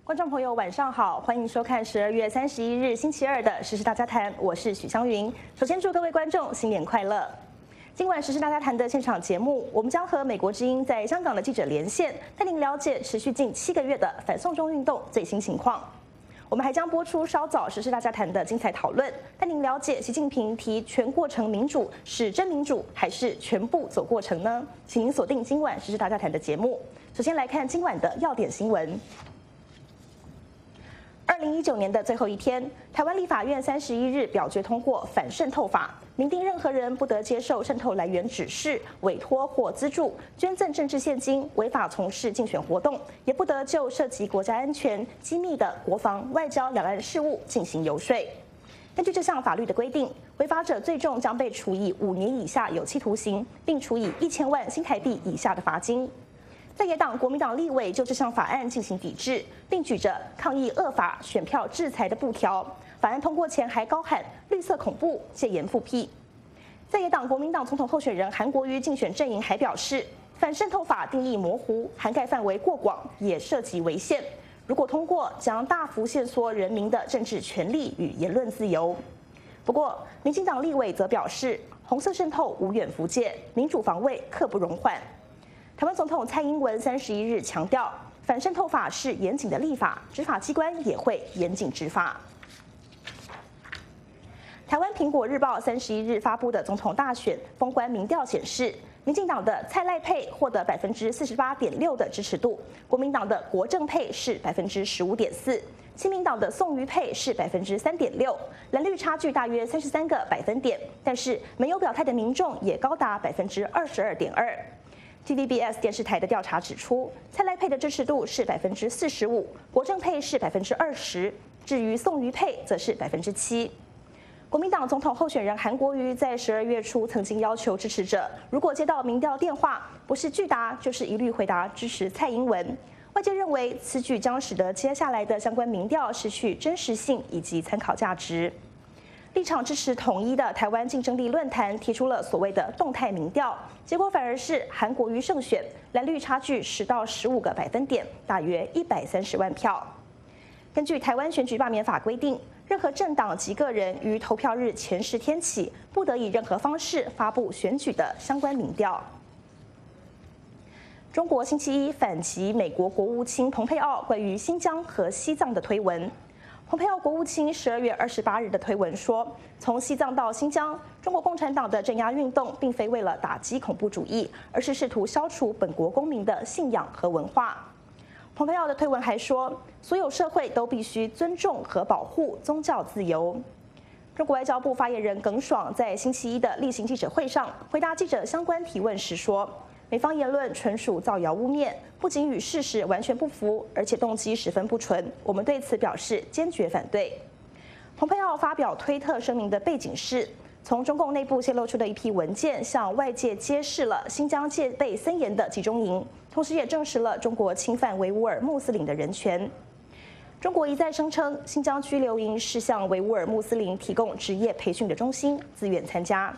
观众朋友，晚上好，欢迎收看12月31日星期二的《时事大家谈》，我是许湘云。首先祝各位观众新年快乐。今晚《时事大家谈》的现场节目，我们将和美国之音在香港的记者连线，带您了解持续近7个月的反送中运动最新情况。我们还将播出稍早《时事大家谈》的精彩讨论，带您了解习近平提全过程民主是真民主还是全部走过程呢？请您锁定今晚《时事大家谈》的节目。首先来看今晚的要点新闻。2019年的最后一天，台湾立法院31日表决通过反渗透法，明定任何人不得接受渗透来源指示、委托或资助、捐赠政治现金、违法从事竞选活动，也不得就涉及国家安全、机密的国防、外交、两岸事务进行游说。根据这项法律的规定，违法者最重将被处以5年以下有期徒刑，并处以1000万新台币以下的罚金。在野党国民党立委就这项法案进行抵制，并举着抗议恶法、选票制裁的布条。法案通过前还高喊“绿色恐怖”、“戒严复辟”。在野党国民党总统候选人韩国瑜竞选阵营还表示，反渗透法定义模糊，涵盖范围过广，也涉及违宪。如果通过，将大幅限缩人民的政治权利与言论自由。不过，民进党立委则表示，红色渗透无远弗届，民主防卫刻不容缓。台湾总统蔡英文31日强调，反渗透法是严谨的立法，执法机关也会严谨执法。台湾苹果日报31日发布的总统大选封关民调显示，民进党的蔡赖配获得48.6%的支持度，国民党的国政配是15.4%，亲民党的宋瑜配是3.6%，蓝绿差距大约33个百分点，但是没有表态的民众也高达22.2%。TVBS 电视台的调查指出，蔡赖配的支持度是45%，国政配是20%，至于宋瑜配则是7%。国民党总统候选人韩国瑜在12月初曾经要求支持者，如果接到民调电话，不是拒答就是一律回答支持蔡英文。外界认为此举将使得接下来的相关民调失去真实性以及参考价值。立场支持统一的台湾竞争力论坛提出了所谓的动态民调，结果反而是韩国瑜胜选，蓝绿差距10到15个百分点，大约130万票。根据台湾选举罢免法规定，任何政党及个人于投票日前10天起，不得以任何方式发布选举的相关民调。中国星期一反击美国国务卿蓬佩奥关于新疆和西藏的推文。蓬佩奥国务卿12月28日的推文说，从西藏到新疆，中国共产党的镇压运动并非为了打击恐怖主义，而是试图消除本国公民的信仰和文化。蓬佩奥的推文还说，所有社会都必须尊重和保护宗教自由。中国外交部发言人耿爽在星期一的例行记者会上回答记者相关提问时说，美方言论纯属造谣污蔑，不仅与事实完全不符，而且动机十分不纯，我们对此表示坚决反对。蓬佩奥发表推特声明的背景是，从中共内部泄露出的一批文件向外界揭示了新疆戒备森严的集中营，同时也证实了中国侵犯维吾尔穆斯林的人权。中国一再声称，新疆拘留营是向维吾尔穆斯林提供职业培训的中心，自愿参加。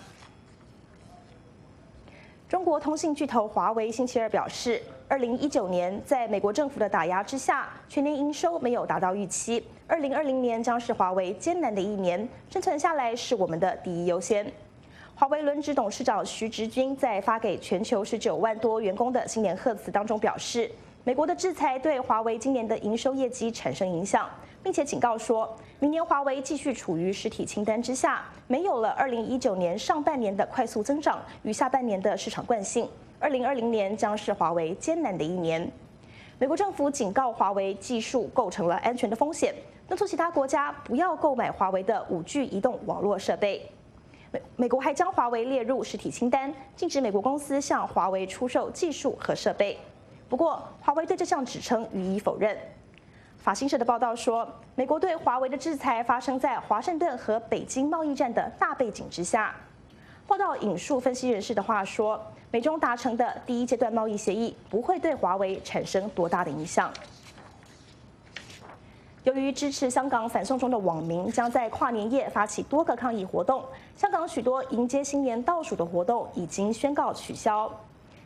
中国通信巨头华为星期二表示，2019年在美国政府的打压之下，全年营收没有达到预期。2020年将是华为艰难的一年，生存下来是我们的第一优先。华为轮值董事长徐直军在发给全球19万多员工的新年贺词当中表示，美国的制裁对华为今年的营收业绩产生影响，并且警告说，明年华为继续处于实体清单之下，没有了2019年上半年的快速增长与下半年的市场惯性。2020年将是华为艰难的一年。美国政府警告华为技术构成了安全的风险，敦促其他国家不要购买华为的5G 移动网络设备。美国还将华为列入实体清单，禁止美国公司向华为出售技术和设备。不过，华为对这项指称予以否认。法新社的报道说，美国对华为的制裁发生在华盛顿和北京贸易战的大背景之下。报道引述分析人士的话说，美中达成的第一阶段贸易协议不会对华为产生多大的影响。由于支持香港反送中的网民将在跨年夜发起多个抗议活动，香港许多迎接新年倒数的活动已经宣告取消。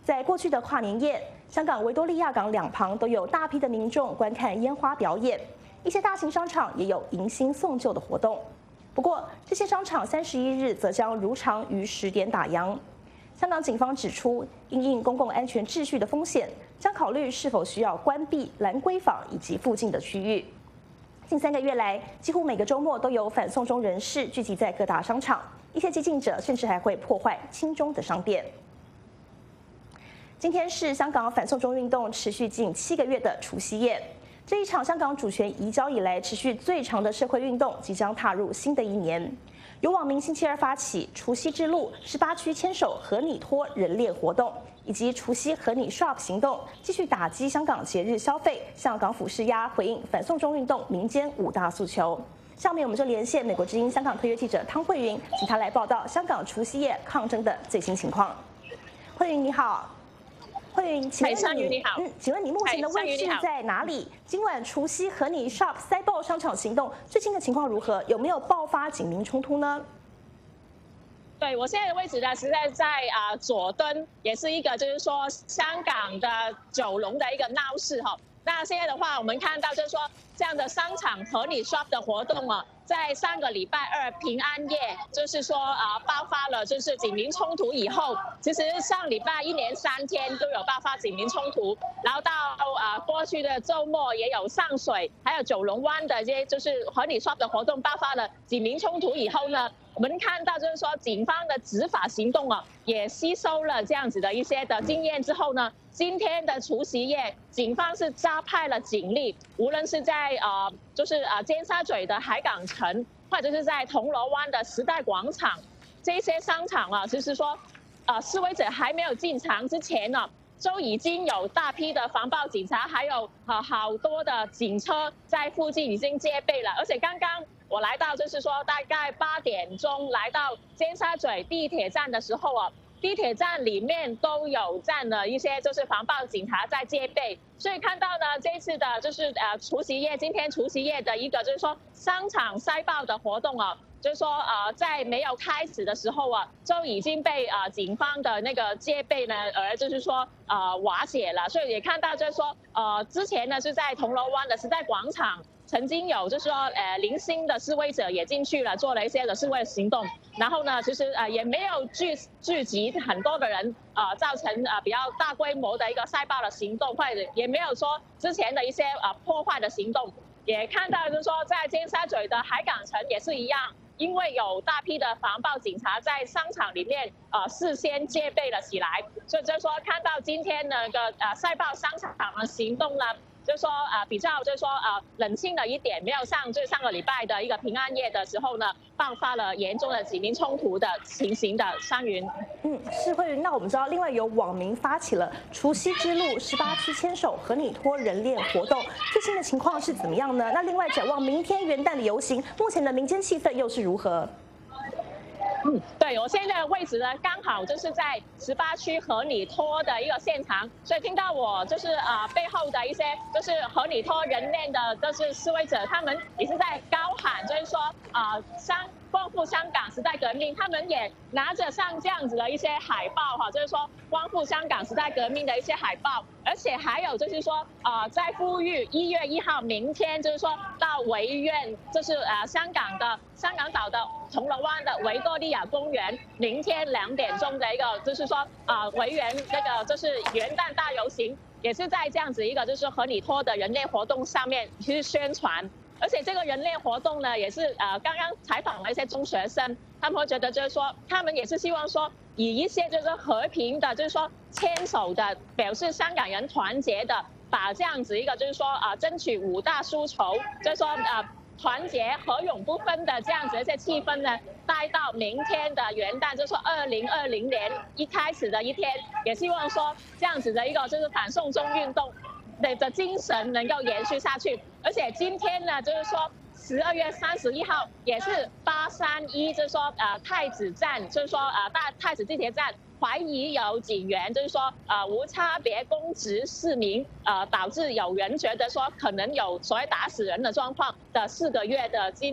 在过去的跨年夜，香港维多利亚港两旁都有大批的民众观看烟花表演，一些大型商场也有迎新送旧的活动。不过，这些商场31日则将如常于10点打烊。香港警方指出，因应公共安全秩序的风险，将考虑是否需要关闭兰桂坊以及附近的区域。近3个月来，几乎每个周末都有反送中人士聚集在各大商场，一些激进者甚至还会破坏亲中的商店。今天是香港反送中运动持续近7个月的除夕夜，这一场香港主权移交以来持续最长的社会运动即将踏入新的一年。有网民星期二发起除夕之路18区牵手和你拖人链活动，以及除夕和你 shop 行动，继续打击香港节日消费，向港府施压，回应反送中运动民间5大诉求。下面我们就连线美国之音香港特约记者汤慧云，请她来报道香港除夕夜抗争的最新情况。慧云你好。慧云，请问你，请问你目前的位置在哪里？今晚除夕和你 shop 塞爆商场行动最新的情况如何？有没有爆发警民冲突呢？ 对我现在的位置呢，实在在佐敦，也是一个就是说香港的九龙的一个闹市哈。那现在的话，我们看到就是说这样的商场和你 shop 的活动啊，在上个礼拜二平安夜，就是说爆发了就是警民冲突以后，其实上礼拜1连3天都有爆发警民冲突，然后到过去的周末也有上水还有九龙湾的这些就是和你 shop 的活动爆发了警民冲突以后呢，我们看到就是说警方的执法行动啊，也吸收了这样子的一些的经验之后呢，今天的除夕夜，警方是加派了警力，无论是在尖沙咀的海港城，或者是在铜锣湾的时代广场，这些商场啊，就是说示威者还没有进场之前呢，就已经有大批的防暴警察，还有好多的警车在附近已经戒备了。而且刚刚我来到，就是说大概8点钟来到尖沙咀地铁站的时候啊，地铁站里面都有站了一些就是防暴警察在戒备，所以看到呢这次的就是除夕夜，今天除夕夜的一个就是说商场塞爆的活动啊，就是说在没有开始的时候啊，就已经被警方的那个戒备呢而就是说瓦解了，所以也看到就是说之前呢是在铜锣湾的时代广场。曾经有就是说零星的示威者也进去了，做了一些的示威行动，然后呢，其实也没有聚集很多的人，造成比较大规模的一个塞爆的行动，或者也没有说之前的一些破坏的行动。也看到就是说在尖沙咀的海港城也是一样，因为有大批的防暴警察在商场里面事先戒备了起来，所以就是说看到今天那个塞爆商场的行动呢。就是说比较就是说冷清了一点，没有像就是上个礼拜的一个平安夜的时候呢，爆发了严重的警民冲突的情形的山云。 是慧云。那我们知道，另外有网民发起了除夕之路18区牵手和你拖人链活动，最新的情况是怎么样呢？那另外展望明天元旦的游行，目前的民间气氛又是如何？ 对我现在的位置呢，刚好就是在18区和你拖的一个现场，所以听到我就是背后的一些就是和你拖人链的，就是示威者，他们也是在高喊，就是说光复香港时代革命，他们也拿着像这样子的一些海报哈，就是说光复香港时代革命的一些海报，而且还有就是说在呼吁1月1号明天就是说到维园，就是香港岛的铜锣湾的维多利亚公园，明天2点钟的一个就是说维园那个就是元旦大游行，也是在这样子一个就是和你拖的人类活动上面去宣传。而且这个人类活动呢，也是刚刚采访了一些中学生，他们会觉得就是说，他们也是希望说，以一些就是和平的，就是说牵手的，表示香港人团结的，把这样子一个就是说争取5大诉求，就是说团结和勇不分的这样子一些气氛呢，带到明天的元旦，就是说2020年一开始的一天，也希望说这样子的一个就是反送中运动的精神能够延续下去。而且今天呢，就是说12月31号也是831，就是说太子站，就是说太子地铁站怀疑有警员，就是说无差别攻击市民，导致有人觉得说可能有所谓打死人的状况的4个月的今天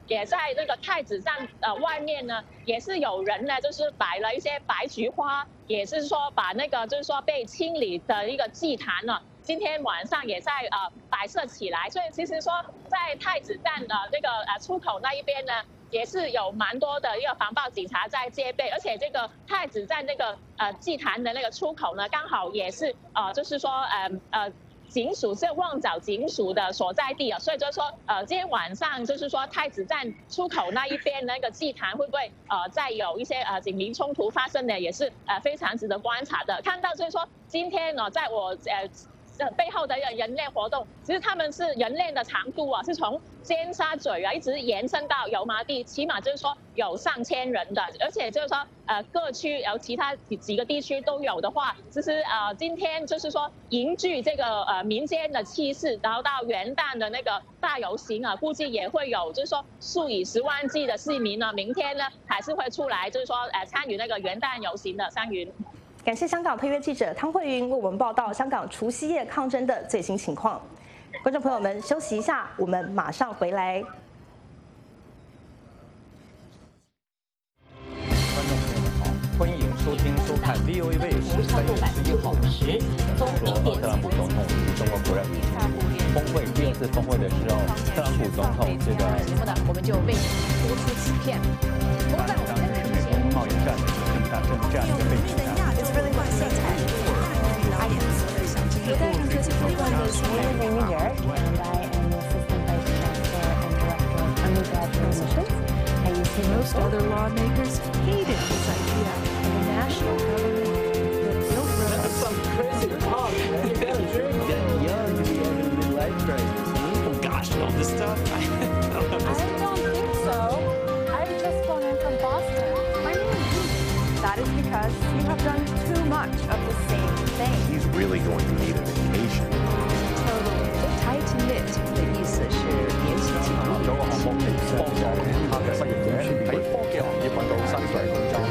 也在那个太子站外面呢，也是有人呢，就是摆了一些白菊花，也是说把那个就是说被清理的一个祭坛呢，今天晚上也在摆设起来。所以其实说在太子站的这个出口那一边呢，也是有蛮多的一个防暴警察在戒备，而且这个太子站那个祭坛的那个出口呢，刚好也是就是说警署是旺角警署的所在地啊，所以就是说今天晚上就是说太子站出口那一边那个祭坛会不会再有一些警民冲突发生呢，也是非常值得观察的。看到就是说今天呢，在我背后的人链活动，其实他们是人链的长度啊，是从尖沙咀一直延伸到油麻地，起码就是说有上千人的，而且就是说各区有其他几个地区都有的话，其实今天就是说凝聚这个民间的气势，然后到元旦的那个大游行啊，估计也会有就是说数以10万计的市民呢，明天呢还是会出来就是说参与那个元旦游行的。湘云。 感谢香港特约记者汤慧云为我们报道香港除夕夜抗争的最新情况。观众朋友们，休息一下，我们马上回来。 观众朋友们好，欢迎收听收看 VOA 卫视3月11号中国特朗普总统与中国国人峰会第2次峰会的时候，特朗普总统这个我们就为您播出此片。不过在我们的之前， 贸易战这样一个背景下。 Most other lawmakers hated this idea of a national government that built roads. Some crazy talk, man. You gotta drink. Getting young to be having a midlife crisis. Oh gosh, all this stuff. I don't think so. I've just flown in from Boston. My name is Lee. That is because you have done too much of the same thing. He's really going to need a vacation. Totally. Tight knit 的意思是联系紧密。 有個項目幫助其他嘅失業者喺科技行業揾到薪水工作。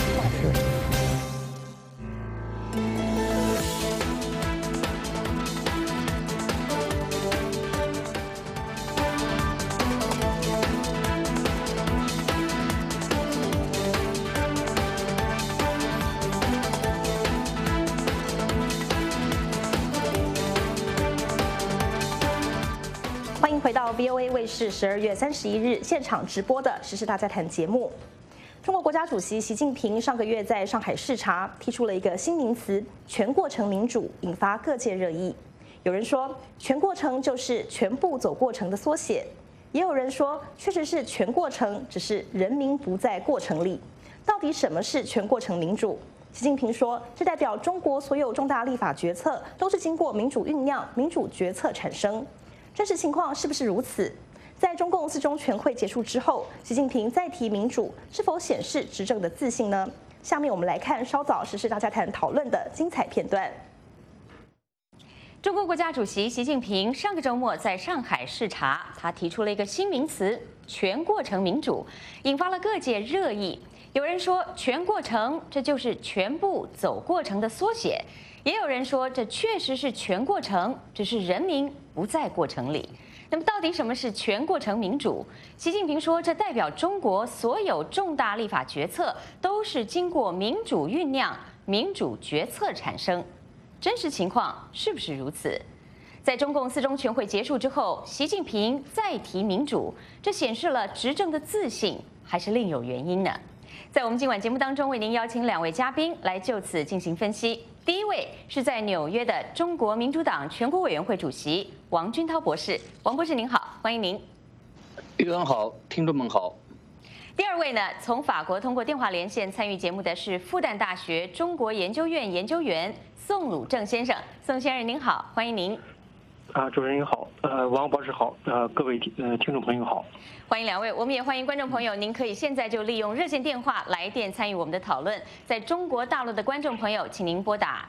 欢迎回到 VOA 卫视12月31日现场直播的《时事大家谈》节目。中国国家主席习近平上个月在上海视察，提出了一个新名词“全过程民主”，引发各界热议。有人说，全过程就是全部走过程的缩写；也有人说，确实是全过程，只是人民不在过程里。到底什么是全过程民主？习近平说，这代表中国所有重大立法决策都是经过民主酝酿、民主决策产生。真实情况是不是如此？在中共4中全会结束之后，习近平再提民主，是否显示执政的自信呢？下面我们来看稍早时事大家谈讨论的精彩片段。 中国国家主席习近平上个周末在上海视察，他提出了一个新名词“全过程民主”，引发了各界热议。有人说，全过程这就是全部走过程的缩写。也有人说，这确实是全过程，只是人民不在过程里。那么，到底什么是全过程民主？习近平说，这代表中国所有重大立法决策都是经过民主酝酿、民主决策产生。真实情况是不是如此？在中共4中全会结束之后，习近平再提民主，这显示了执政的自信，还是另有原因呢？在我们今晚节目当中，为您邀请2位嘉宾来就此进行分析。第一位是在纽约的中国民主党全国委员会主席王军涛博士，王博士您好，欢迎您。 玉恩好，听众们好。 第二位呢，从法国通过电话连线参与节目的是复旦大学中国研究院研究员宋鲁正先生，宋先生您好，欢迎您。 主持人好，王博士好，各位听众朋友好， 欢迎2位，我们也欢迎观众朋友，您可以现在就利用热线电话来电参与我们的讨论。在中国大陆的观众朋友，请您拨打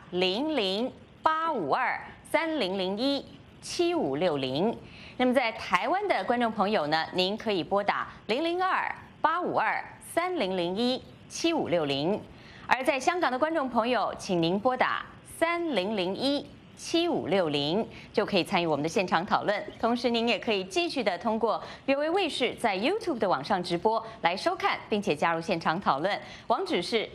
00852300017560。那么在台湾的观众朋友呢，您可以拨打002-852-30017560。而在香港的观众朋友，请您拨打3001 7560就可以参与我们的现场讨论。同时，您也可以继续的通过 VOA 卫视在 YouTube 的网上直播来收看，并且加入现场讨论。网址是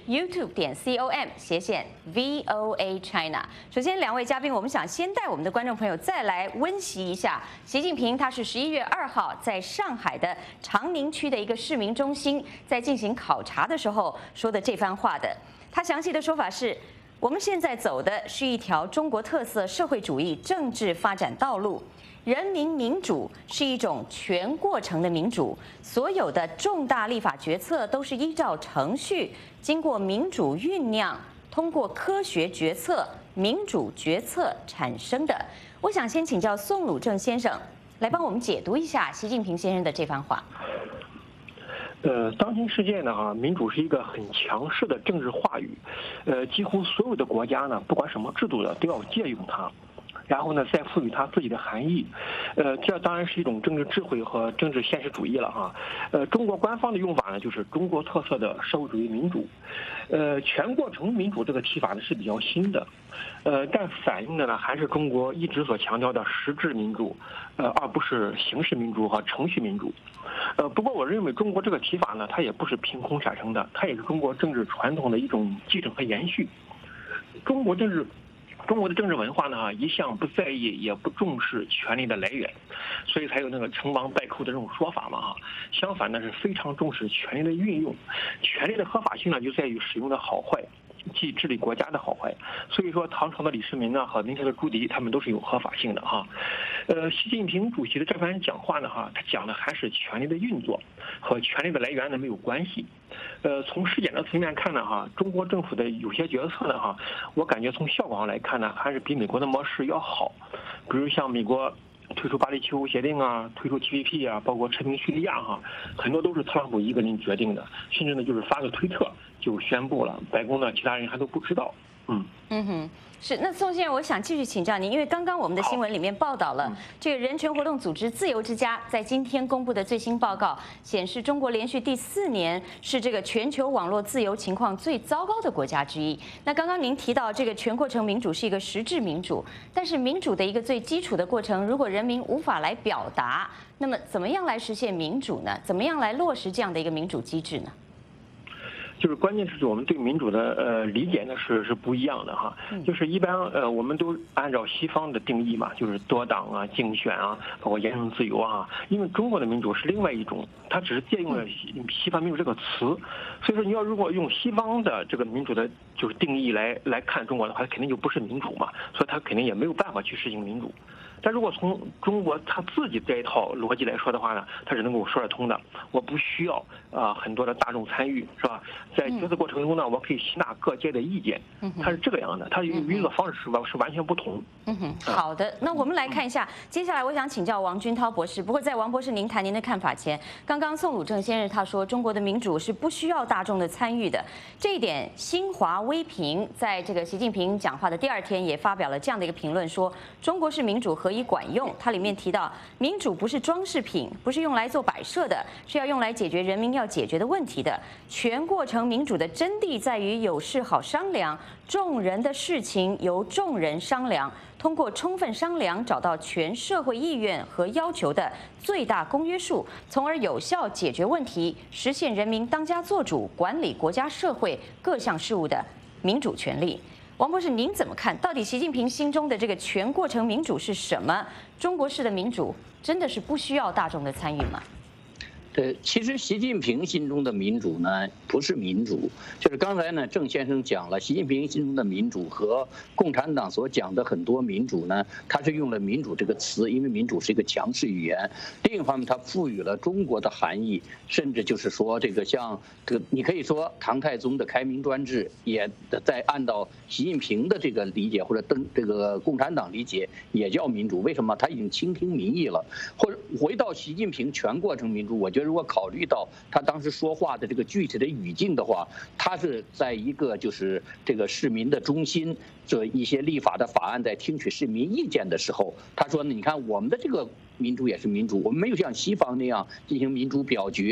youtube.com/VOA China。首先，两位嘉宾，我们想先带我们的观众朋友再来温习一下习近平他是11月2号在上海的长宁区的一个市民中心在进行考察的时候说的这番话的。他详细的说法是：我们现在走的是一条中国特色社会主义政治发展道路，人民民主是一种全过程的民主，所有的重大立法决策都是依照程序，经过民主酝酿，通过科学决策、民主决策产生的。我想先请教宋鲁正先生来帮我们解读一下习近平先生的这番话。 当今世界呢，民主是一个很强势的政治话语，几乎所有的国家呢，不管什么制度的，都要借用它，然后呢，再赋予它自己的含义。这当然是一种政治智慧和政治现实主义了哈。中国官方的用法呢，就是中国特色的社会主义民主。全过程民主这个提法呢是比较新的，但反映的呢还是中国一直所强调的实质民主，而不是形式民主和程序民主。不过我认为中国这个提法呢，它也不是凭空产生的，它也是中国政治传统的一种继承和延续。中国的政治文化呢，一向不在意也不重视权力的来源，所以才有那个成王败寇的这种说法嘛哈。相反呢，是非常重视权力的运用，权力的合法性呢就在于使用的好坏，即治理国家的好坏。所以说，唐朝的李世民呢和明朝的朱棣，他们都是有合法性的哈。习近平主席的这番讲话呢哈，他讲的还是权力的运作，和权力的来源呢没有关系。从实践的层面看呢哈，中国政府的有些决策呢哈，我感觉从效果上来看呢，还是比美国的模式要好。比如像美国退出巴黎气候协定啊，退出 TPP 啊，包括撤兵叙利亚哈，很多都是特朗普一个人决定的，甚至呢就是发个推特就宣布了，白宫呢其他人还都不知道。 是。那宋先生，我想继续请教您，因为刚刚我们的新闻里面报道了，这个人权活动组织自由之家在今天公布的最新报告显示，中国连续第4年是这个全球网络自由情况最糟糕的国家之一。那刚刚您提到这个全过程民主是一个实质民主，但是民主的一个最基础的过程，如果人民无法来表达，那么怎么样来实现民主呢？怎么样来落实这样的一个民主机制呢？ 就是关键是我们对民主的理解呢是不一样的哈，就是一般我们都按照西方的定义嘛，就是多党啊、竞选啊，包括言论自由啊。因为中国的民主是另外一种，它只是借用了西方民主这个词，所以说你要如果用西方的这个民主的就是定义来看中国的话，它肯定就不是民主嘛，所以它肯定也没有办法去实行民主。但如果从中国他自己这一套逻辑来说的话呢，他是能够说得通的。我不需要很多的大众参与，是吧？在决策过程中呢，我可以吸纳各界的意见，它是这个样的，它运作方式是完全不同。 好的，那我们来看一下，接下来我想请教王军涛博士。不过在王博士您谈您的看法前，刚刚宋鲁正先生他说中国的民主是不需要大众的参与的，这一点新华微评在这个习近平讲话的第2天也发表了这样的一个评论，说中国式民主何以管用？它里面提到，民主不是装饰品，不是用来做摆设的，是要用来解决人民要解决的问题的。全过程民主的真谛在于有事好商量，众人的事情由众人商量，通过充分商量找到全社会意愿和要求的最大公约数，从而有效解决问题，实现人民当家作主，管理国家社会各项事务的民主权利。王博士，您怎么看？到底习近平心中的这个全过程民主是什么？中国式的民主真的是不需要大众的参与吗？ 其实习近平心中的民主呢，不是民主，就是刚才呢郑先生讲了，习近平心中的民主和共产党所讲的很多民主呢，他是用了民主这个词，因为民主是一个强势语言。另一方面，他赋予了中国的含义，甚至就是说这个像这个，你可以说唐太宗的开明专制，也在按照习近平的这个理解或者这个共产党理解，也叫民主。为什么？他已经倾听民意了。或者回到习近平全过程民主，我觉得如果考虑到他当时说话的这个具体的语境的话，他是在一个就是这个市民的中心，这一些立法的法案在听取市民意见的时候，他说呢，你看我们的这个民主也是民主，我们没有像西方那样进行民主表决。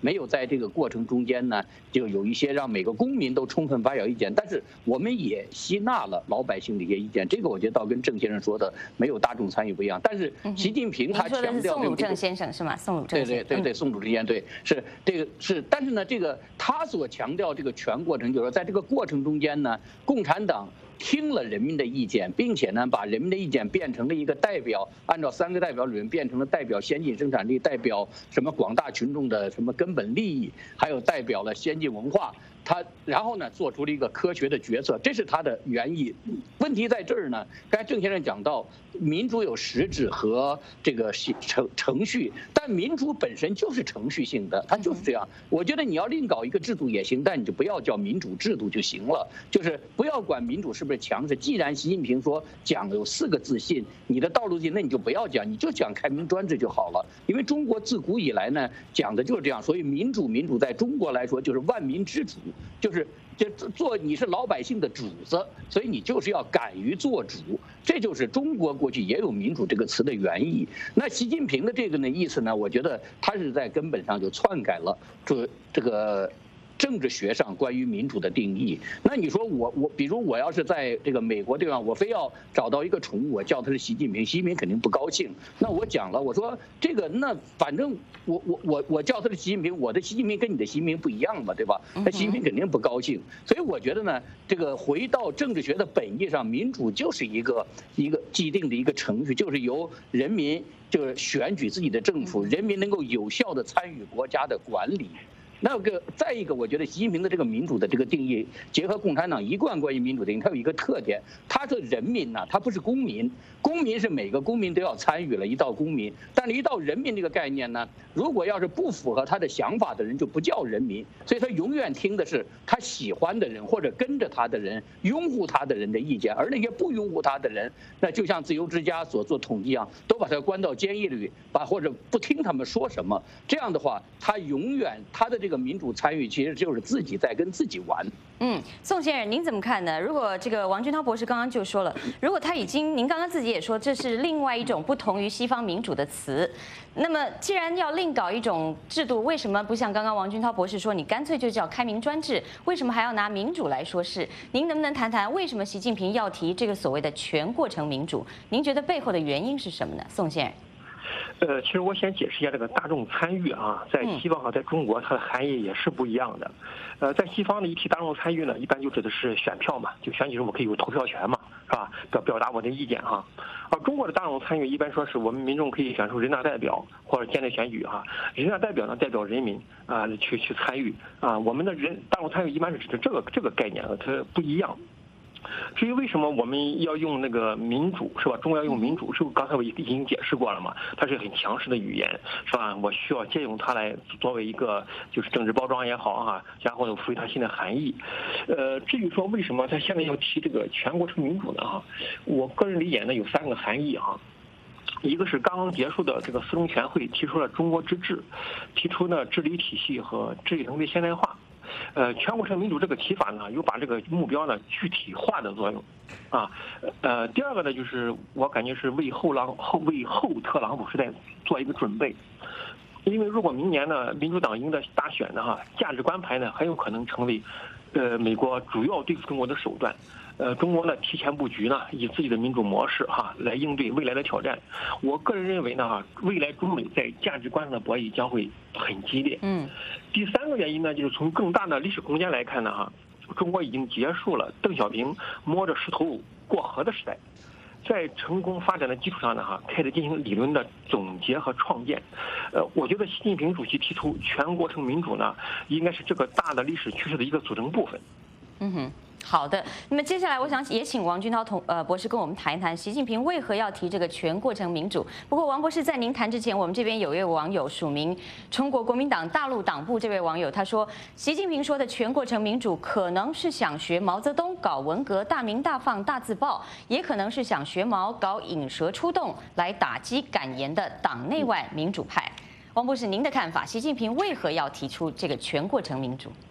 没有在这个过程中间呢，就有一些让每个公民都充分发表意见，但是我们也吸纳了老百姓的一些意见。这个我觉得倒跟郑先生说的没有大众参与不一样。但是习近平他强调， 宋鲁正先生是吗？宋鲁正对，宋鲁正先生对，是这个是，但是呢，这个他所强调这个全过程，就是说在这个过程中间呢，共产党听了人民的意见，并且呢，把人民的意见变成了一个代表，按照3个代表理论变成了代表先进生产力，代表什么广大群众的什么根本利益，还有代表了先进文化。他然后呢，做出了一个科学的决策，这是他的原意。问题在这儿呢，刚才郑先生讲到，民主有实质和这个程序，但民主本身就是程序性的，它就是这样。我觉得你要另搞一个制度也行，但你就不要叫民主制度就行了，就是不要管民主是不是强势。既然习近平说讲有4个自信，你的道路性，那你就不要讲，你就讲开明专制就好了。因为中国自古以来呢，讲的就是这样，所以民主在中国来说就是万民之主。就是你是老百姓的主子，所以你就是要敢于做主，这就是中国过去也有民主这个词的原意。那习近平的这个呢意思呢，我觉得他是在根本上就篡改了这个政治学上关于民主的定义。那你说比如我要是在这个美国地方，我非要找到一个宠物，我叫他是习近平，习近平肯定不高兴。那我讲了，我说这个那反正我叫他是习近平，我的习近平跟你的习近平不一样嘛，对吧？那习近平肯定不高兴。所以我觉得呢，这个回到政治学的本意上，民主就是一个既定的一个程序，就是由人民就是选举自己的政府，人民能够有效的参与国家的管理。再一个，我觉得习近平的这个民主的这个定义，结合共产党一贯关于民主的定义，它有一个特点，它的人民呢，它不是公民，公民是每个公民都要参与了一道公民，但是一到人民这个概念呢，如果要是不符合他的想法的人，就不叫人民，所以他永远听的是他喜欢的人或者跟着他的人、拥护他的人的意见，而那些不拥护他的人，那就像自由之家所做统计一样，都把他关到监狱里，或者不听他们说什么，这样的话，他永远他的这个民主参与其实就是自己在跟自己玩。 宋先生，您怎么看呢？如果这个王军涛博士刚刚就说了，如果他您刚刚自己也说这是另外一种不同于西方民主的词，那么既然要另搞一种制度，为什么不像刚刚王军涛博士说，你干脆就叫开明专制？为什么还要拿民主来说事？您能不能谈谈为什么习近平要提这个所谓的全过程民主？您觉得背后的原因是什么呢？宋先生。 其实我先解释一下这个大众参与啊，在西方和在中国它的含义也是不一样的。在西方呢，一提大众参与呢，一般就指的是选票嘛，就选举时我可以有投票权嘛，是吧？表达我的意见哈。而中国的大众参与一般说是我们民众可以选出人大代表或者监察选举哈，人大代表呢代表人民啊去参与啊，我们的大众参与一般是指的这个概念它不一样。至于为什么我们要用那个民主是吧？中国要用民主，是刚才我已经解释过了嘛？它是很强势的语言是吧？我需要借用它来作为一个就是政治包装也好哈，然后呢赋予它新的含义。至于说为什么他现在要提这个全过程民主呢？哈，我个人理解呢有3个含义哈。一个是刚刚结束的这个4中全会提出了中国之治，提出呢治理体系和治理能力现代化。全过程民主这个提法呢，有把这个目标呢具体化的作用，啊，第二个呢，就是我感觉是为后特朗普时代做一个准备，因为如果明年呢民主党赢得大选呢哈，价值观牌呢很有可能成为美国主要对付中国的手段。中国呢提前布局呢，以自己的民主模式哈来应对未来的挑战。我个人认为呢哈，未来中美在价值观上的博弈将会很激烈。第3个原因呢，就是从更大的历史空间来看呢哈，中国已经结束了邓小平摸着石头过河的时代，在成功发展的基础上呢哈，开始进行理论的总结和创建。我觉得习近平主席提出全过程民主呢，应该是这个大的历史趋势的一个组成部分。 好的，那么接下来我想也请王军涛博士跟我们谈一谈习近平为何要提这个全过程民主。不过王博士在您谈之前，我们这边有一位网友署名中国国民党大陆党部这位网友，他说习近平说的全过程民主可能是想学毛泽东搞文革大鸣大放大字报，也可能是想学毛搞引蛇出洞来打击敢言的党内外民主派。王博士，您的看法，习近平为何要提出这个全过程民主？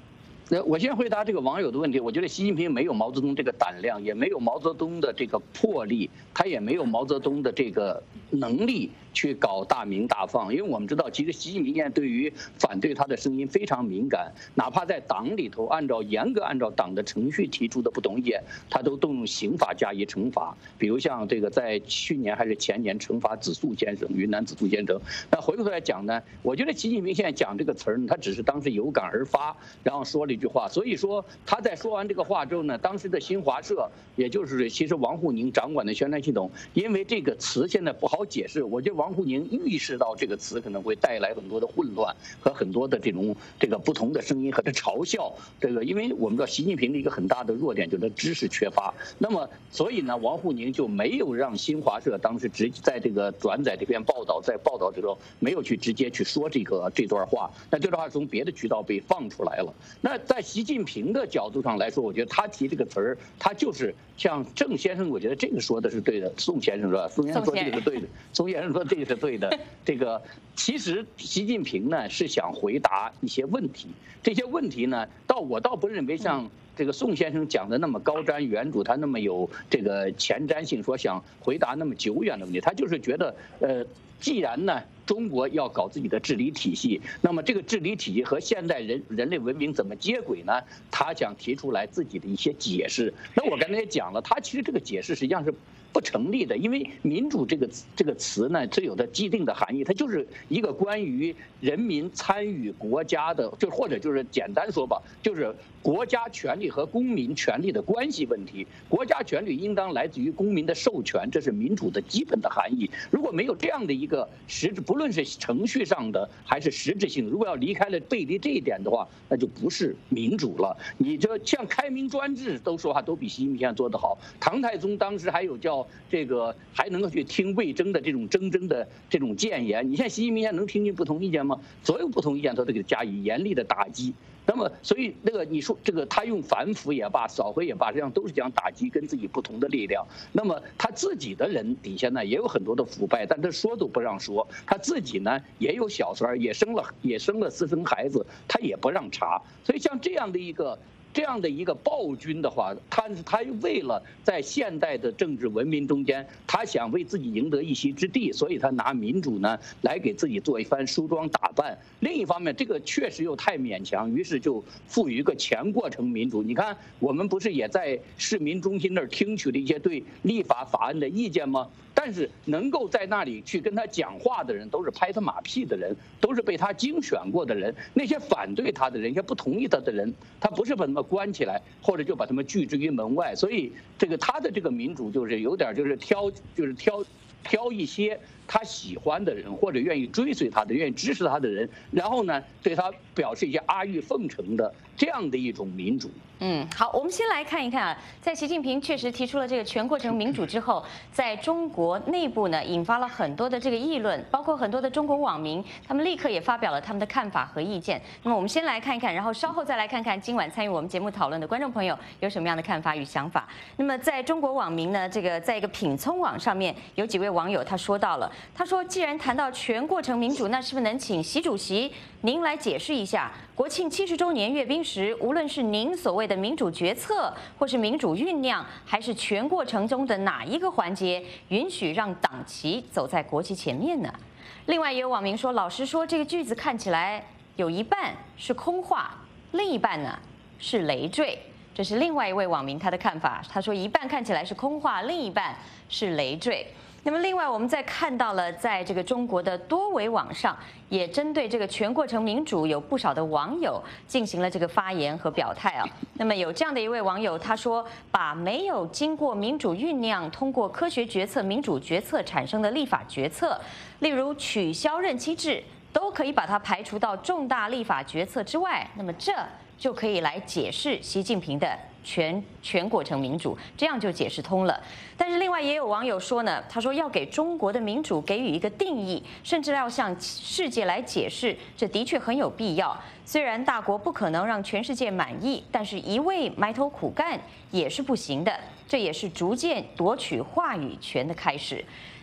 我先回答这个网友的问题。我觉得习近平没有毛泽东这个胆量，也没有毛泽东的这个魄力，他也没有毛泽东的这个能力去搞大鸣大放。因为我们知道，其实习近平现在对于反对他的声音非常敏感，哪怕在党里头严格按照党的程序提出的不同意见，他都动用刑法加以惩罚。比如像这个在去年还是前年惩罚子素先生，云南子素先生。那回过头来讲呢，我觉得习近平现在讲这个词儿呢，他只是当时有感而发，然后说了一句话。所以说他在说完这个话之后呢，当时的新华社，也就是其实王沪宁掌管的宣传系统，因为这个词现在不好解释，我觉得王沪宁预示到这个词可能会带来很多的混乱和很多的这个不同的声音和这嘲笑。这个因为我们知道习近平的一个很大的弱点就是知识缺乏，那么所以呢，王沪宁就没有让新华社当时直接在这个转载这篇报道，在报道的时候没有去直接去说这段话，那这段话从别的渠道被放出来了。那在习近平的角度上来说，我觉得他提这个词儿，他就是像郑先生，我觉得这个说的是对的，宋先生是吧？宋先生说这个是对的，宋先生说这个是对的。这个其实习近平呢是想回答一些问题，这些问题呢，我倒不认为像这个宋先生讲的那么高瞻远瞩，他那么有这个前瞻性，说想回答那么久远的问题，他就是觉得既然呢中国要搞自己的治理体系，那么这个治理体系和现代人类文明怎么接轨呢？他想提出来自己的一些解释。那我刚才也讲了，他其实这个解释实际上是不成立的，因为民主这个词呢，是有它既定的含义，它就是一个关于人民参与国家的，或者就是简单说吧，就是国家权力和公民权力的关系问题。国家权力应当来自于公民的授权，这是民主的基本的含义。如果没有这样的一个实质，不论是程序上的还是实质性的，如果要背离这一点的话，那就不是民主了。你这像开明专制都说话都比习近平现在做得好。唐太宗当时还有叫这个还能够去听魏征的这种铮铮的这种谏言，你现在习近平现在能听进不同意见吗？所有不同意见都得给加以严厉的打击。那么，所以那个你说这个他用反腐也罢，扫黑也罢，实际上都是讲打击跟自己不同的力量。那么他自己的人底下呢也有很多的腐败，但他说都不让说。他自己呢也有小三儿，也生了私生孩子，他也不让查。所以像这样的一个暴君的话，他为了在现代的政治文明中间，他想为自己赢得一席之地，所以他拿民主呢来给自己做一番梳妆打扮。另一方面，这个确实又太勉强，于是就赋予一个全过程民主。你看，我们不是也在市民中心那儿听取了一些对立法法案的意见吗？但是能够在那里去跟他讲话的人，都是拍他马屁的人，都是被他精选过的人。那些反对他的人，一些不同意他的人，他不是把他们关起来，或者就把他们拒之于门外。所以他的这个民主就是有点挑一些他喜欢的人，或者愿意追随他的、愿意支持他的人，然后呢对他表示一些阿谀奉承的这样的一种民主。 好，我们先来看一看啊，在习近平确实提出了这个全过程民主之后，在中国内部呢，引发了很多的这个议论，包括很多的中国网民，他们立刻也发表了他们的看法和意见。那么我们先来看一看，然后稍后再来看看今晚参与我们节目讨论的观众朋友有什么样的看法与想法。那么在中国网民呢，这个在一个品聪网上面有几位网友他说到了，他说既然谈到全过程民主，那是不是能请习主席您来解释一下，国庆70周年阅兵时，无论是您所谓的民主决策，或是民主酝酿，还是全过程中的哪一个环节允许让党旗走在国旗前面呢？另外也有网民说，老实说，这个句子看起来有一半是空话，另一半呢是累赘。这是另外一位网民他的看法，他说一半看起来是空话，另一半是累赘。那么另外我们再看到了，在这个中国的多维网上，也针对这个全过程民主有不少的网友进行了这个发言和表态啊。那么有这样的一位网友，他说，把没有经过民主酝酿、通过科学决策、民主决策产生的立法决策，例如取消任期制，都可以把它排除到重大立法决策之外。那么这就可以来解释习近平的全过程民主，这样就解释通了。但是另外也有网友说呢，他说要给中国的民主给予一个定义，甚至要向世界来解释，这的确很有必要。虽然大国不可能让全世界满意，但是一味埋头苦干也是不行的，这也是逐渐夺取话语权的开始。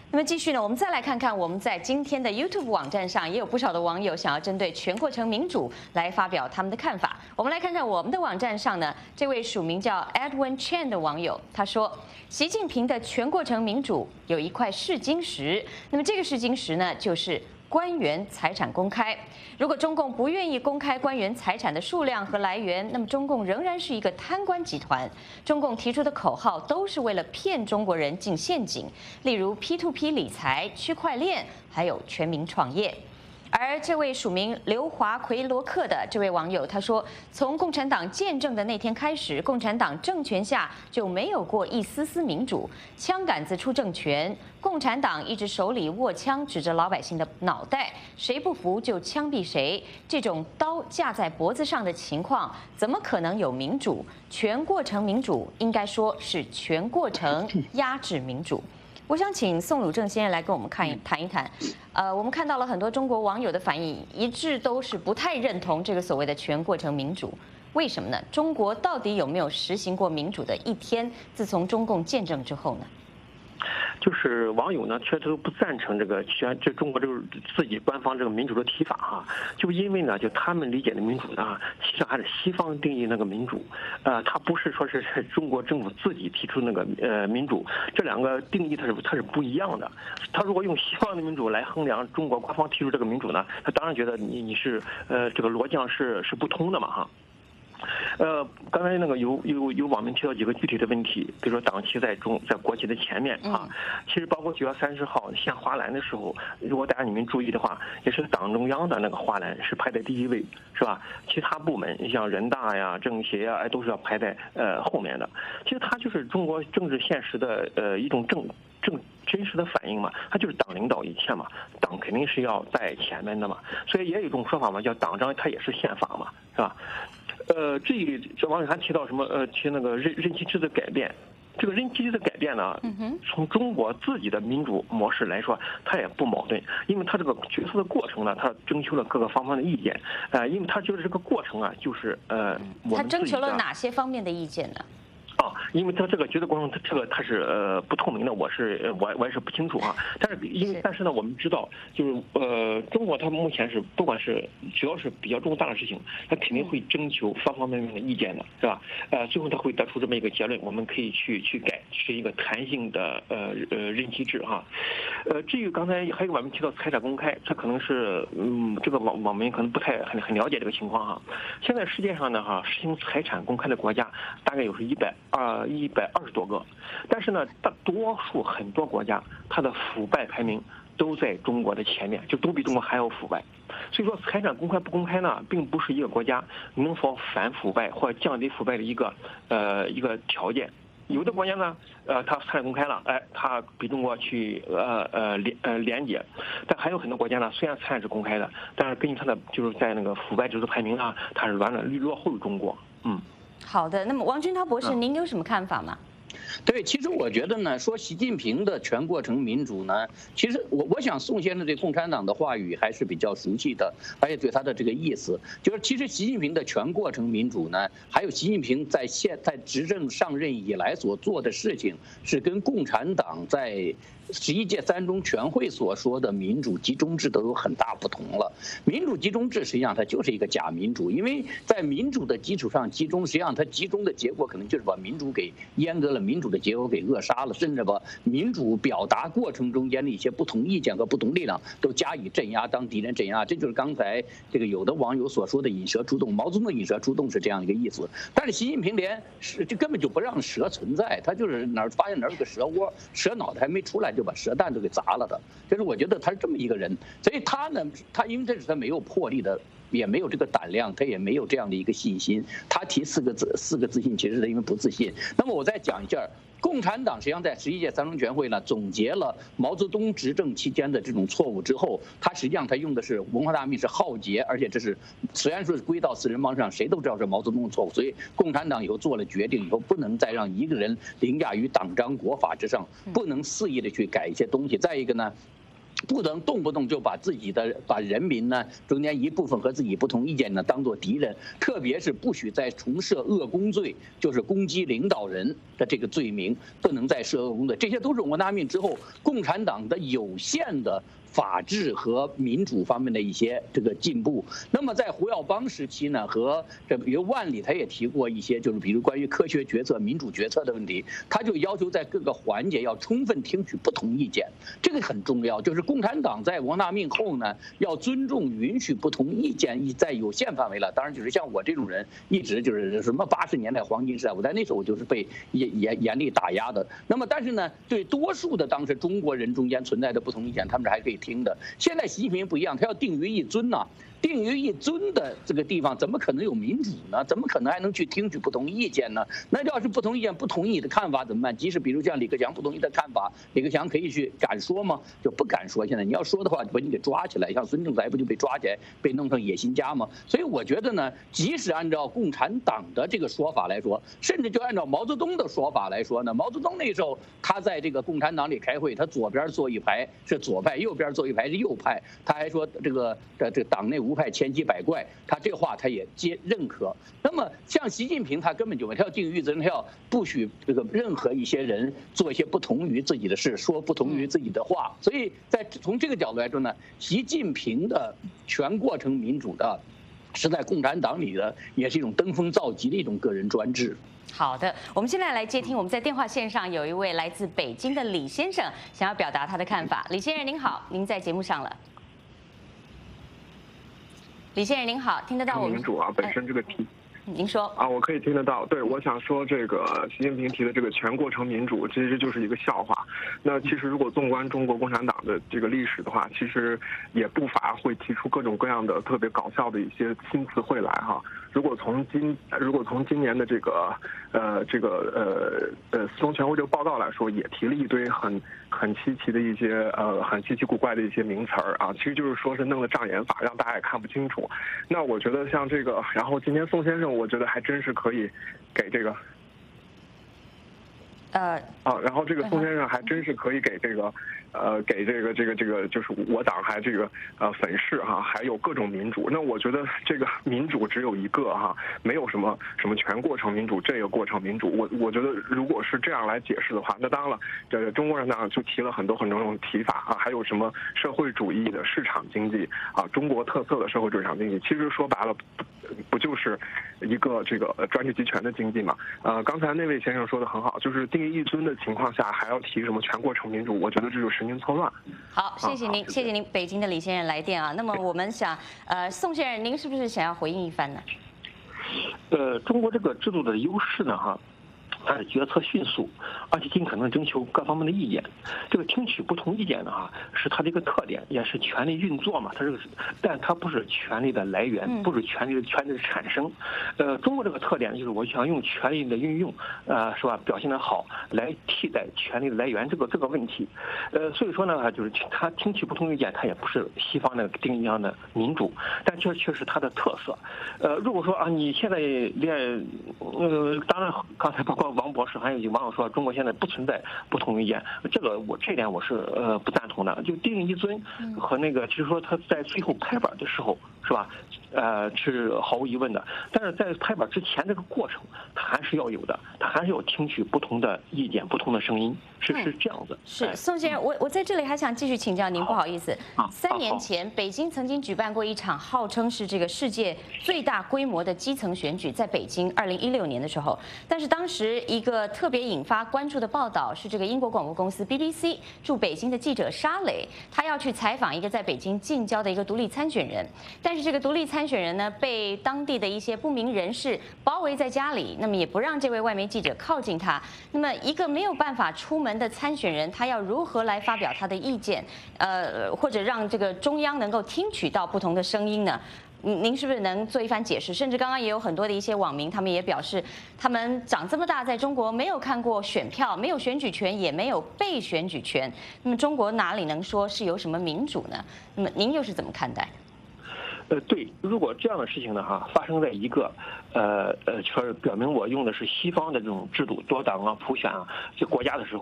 那么继续呢，我们再来看看我们在今天的 YouTube 网站上也有不少的网友想要针对全过程民主来发表他们的看法。我们来看看我们的网站上呢，这位署名叫 Edwin Chen 的网友，他说，习近平的全过程民主有一块试金石，那么这个试金石呢，就是官员财产公开。如果中共不愿意公开官员财产的数量和来源，那么中共仍然是一个贪官集团。中共提出的口号都是为了骗中国人进陷阱，例如 P2P 理财、区块链，还有全民创业。而这位署名刘华奎罗克的这位网友他说，从共产党建政的那天开始，共产党政权下就没有过一丝丝民主，枪杆子出政权，共产党一直手里握枪指着老百姓的脑袋，谁不服就枪毙谁，这种刀架在脖子上的情况，怎么可能有民主？全过程民主应该说是全过程压制民主。我想请宋鲁正先生来跟我们谈一谈。我们看到了很多中国网友的反应，一致都是不太认同这个所谓的全过程民主。为什么呢？中国到底有没有实行过民主的一天？自从中共建政之后呢？ 就是网友呢，确实都不赞成这中国这个自己官方这个民主的提法哈，就因为呢，就他们理解的民主呢，其实还是西方定义那个民主，它不是说是中国政府自己提出那个民主，这两个定义它是不一样的。他如果用西方的民主来衡量中国官方提出这个民主呢，他当然觉得你是这个逻辑上是不通的嘛哈。刚才那个有网民提到几个具体的问题，比如说党旗在国旗的前面啊，其实包括9月30号献花篮的时候，如果大家你们注意的话，也是党中央的那个花篮是排在第一位，是吧？其他部门像人大呀、政协呀，都是要排在后面的。其实它就是中国政治现实的一种真实的反应嘛，它就是党领导一切嘛，党肯定是要在前面的嘛，所以也有一种说法嘛，叫党章它也是宪法嘛，是吧？这网友还提到什么提那个任期制的改变，这个任期制的改变呢，从中国自己的民主模式来说，它也不矛盾，因为它这个决策的过程呢，它征求了各个方面的意见，因为它就是这个过程啊，就是它征求了哪些方面的意见呢？ 因为它这个决策过程，它是不透明的，我也是不清楚啊。但是呢，我们知道，就是中国它目前是不管是只要是比较重大的事情，它肯定会征求方方面面的意见的，是吧？最后它会得出这么一个结论，我们可以去改，是一个弹性的任期制哈。至于刚才还有网民提到财产公开，这可能是这个网民可能不太很了解这个情况哈。现在世界上呢哈，实行财产公开的国家大概有是120多个，但是呢，大多数很多国家它的腐败排名都在中国的前面，就都比中国还要腐败。所以说，财产公开不公开呢，并不是一个国家能否反腐败或降低腐败的一个条件。有的国家呢，它财产公开了，它比中国去廉洁，但还有很多国家呢，虽然财产是公开的，但是根据它的就是在那个腐败指数排名啊，它是落后于中国。 好的，那么王军涛博士，您有什么看法吗？ 对，其实我觉得呢，说习近平的全过程民主呢，其实我想宋先生对共产党的话语还是比较熟悉的，而且对他的这个意思，就是其实习近平的全过程民主呢，还有习近平在执政上任以来所做的事情，是跟共产党在11届3中全会所说的民主集中制都有很大不同了。民主集中制实际上它就是一个假民主，因为在民主的基础上集中，实际上它集中的结果可能就是把民主给阉割了，民主的结果给扼杀了，甚至把民主表达过程中间的一些不同意见和不同力量都加以镇压，当敌人镇压。这就是刚才这个有的网友所说的引蛇出洞，毛泽东的引蛇出洞是这样一个意思。但是习近平就根本就不让蛇存在，他就是发现哪儿有个蛇窝，蛇脑袋还没出来就把蛇蛋都给砸了的。就是我觉得他是这么一个人，所以他呢，因为这是他没有魄力的，也没有这个胆量，他也没有这样的一个信心。他提4个自信，其实是因为不自信。那么我再讲一下，共产党实际上在11届3中全会呢，总结了毛泽东执政期间的这种错误之后，他实际上他用的是文化大革命是浩劫，而且这是虽然说是归到4人帮上，谁都知道是毛泽东的错误，所以共产党以后做了决定，以后不能再让一个人凌驾于党章国法之上，不能肆意的去改一些东西。再一个呢， 不能动不动就把人民呢中间一部分和自己不同意见呢当做敌人，特别是不许再重设恶公罪，就是攻击领导人的这个罪名，不能再设恶公罪。这些都是文大命之后共产党的有限的法治和民主方面的一些这个进步。那么在胡耀邦时期呢，和比如万里他也提过一些，就是比如关于科学决策、民主决策的问题，他就要求在各个环节要充分听取不同意见，这个很重要。就是共产党在王大命后呢，要尊重允许不同意见，在有限范围了。当然就是像我这种人，一直就是什么80年代黄金时代，我在那时候我就是被严厉打压的。那么但是呢，对多数的当时中国人中间存在的不同意见，他们是还可以听的。现在习近平不一样，他要定于一尊呐。定于一尊的这个地方，怎么可能有民主呢？怎么可能还能去听取不同意见呢？那要是不同意见不同意你的看法怎么办？即使比如像李克强不同意的看法，李克强可以去敢说吗？就不敢说。现在你要说的话，就把你给抓起来。像孙政才不就被抓起来，被弄成野心家吗？所以我觉得呢，即使按照共产党的这个说法来说，甚至就按照毛泽东的说法来说呢，毛泽东那时候他在这个共产党里开会，他左边坐一排是左派，右边坐一排是右派，他还说这个党内无派千奇百怪，他这话他也认可。那么像习近平，他根本就没有，他要定于一尊，他要不许这个任何一些人做一些不同于自己的事，说不同于自己的话。所以从这个角度来说呢，习近平的全过程民主的，是在共产党里的，也是一种登峰造极的一种个人专制。 好的，我们现在来接听，我们在电话线上有一位来自北京的李先生，想要表达他的看法。李先生您好，您在节目上了。李先生您好，听得到我们？ 民主啊，本身这个题， 您说啊，我可以听得到。对，我想说这个习近平提的这个全过程民主，其实就是一个笑话。那其实如果纵观中国共产党的这个历史的话，其实也不乏会提出各种各样的特别搞笑的一些新词汇来哈。如果从今年的这个四中全会这个报告来说，也提了一堆很稀奇的一些很稀奇古怪的一些名词儿啊，其实就是说是弄了障眼法，让大家也看不清楚。那我觉得像这个，然后今天宋先生，我觉得还真是可以给这个。然后这个宋先生还真是可以给这个，给这个，就是我党还这个粉饰哈，还有各种民主。那我觉得这个民主只有一个哈，没有什么全过程民主，这个过程民主。我觉得如果是这样来解释的话，那当然了，这中国人呢就提了很多种提法啊，还有什么社会主义的市场经济啊，中国特色的社会主义市场经济，其实说白了，不就是一个这个专制集权的经济嘛？刚才那位先生说的很好，就是定于一尊的情况下，还要提什么全过程民主？我觉得这就是神经错乱。 好，谢谢您，谢谢您，北京的李先生来电啊。那么我们想，宋先生，您是不是想要回应一番呢？ 中国这个制度的优势呢，哈。它是决策迅速，而且尽可能征求各方面的意见。这个听取不同意见的话，是它的一个特点，也是权力运作嘛。但它不是权力的来源，不是权力的产生。中国这个特点就是我想用权力的运用，是吧？表现得好来替代权力的来源这个问题。所以说呢，就是它听取不同意见，它也不是西方那个定义上的民主，但这确实它的特色。如果说啊，你现在连当然刚才包括王博士还有一网友说中国现在不存在不同意见，这点我是不赞同的。就定一尊和那个，其实说他在最后拍板的时候是吧，是毫无疑问的。但是在拍板之前这个过程，他还是要有的，他还是要听取不同的意见、不同的声音，是这样子。 是宋先生，我在这里还想继续请教您，不好意思，3年前北京曾经举办过一场号称是这个世界最大规模的基层选举，在北京2016年的时候，但是当时一个特别引发关注的报道是这个英国广播公司 BBC 驻北京的记者沙磊，他要去采访一个在北京近郊的一个独立参选人，但是这个独立参选人呢被当地的一些不明人士包围在家里，那么也不让这位外媒记者靠近他。那么一个没有办法出门的参选人，他要如何来发表他的意见？或者让这个中央能够听取到不同的声音呢？您是不是能做一番解释？甚至刚刚也有很多的一些网民，他们也表示，他们长这么大在中国没有看过选票，没有选举权，也没有被选举权。那么中国哪里能说是有什么民主呢？那么您又是怎么看待？ 对，如果这样的事情呢，发生在一个，说是表明我用的是西方的这种制度，多党啊、普选啊，这国家的时候，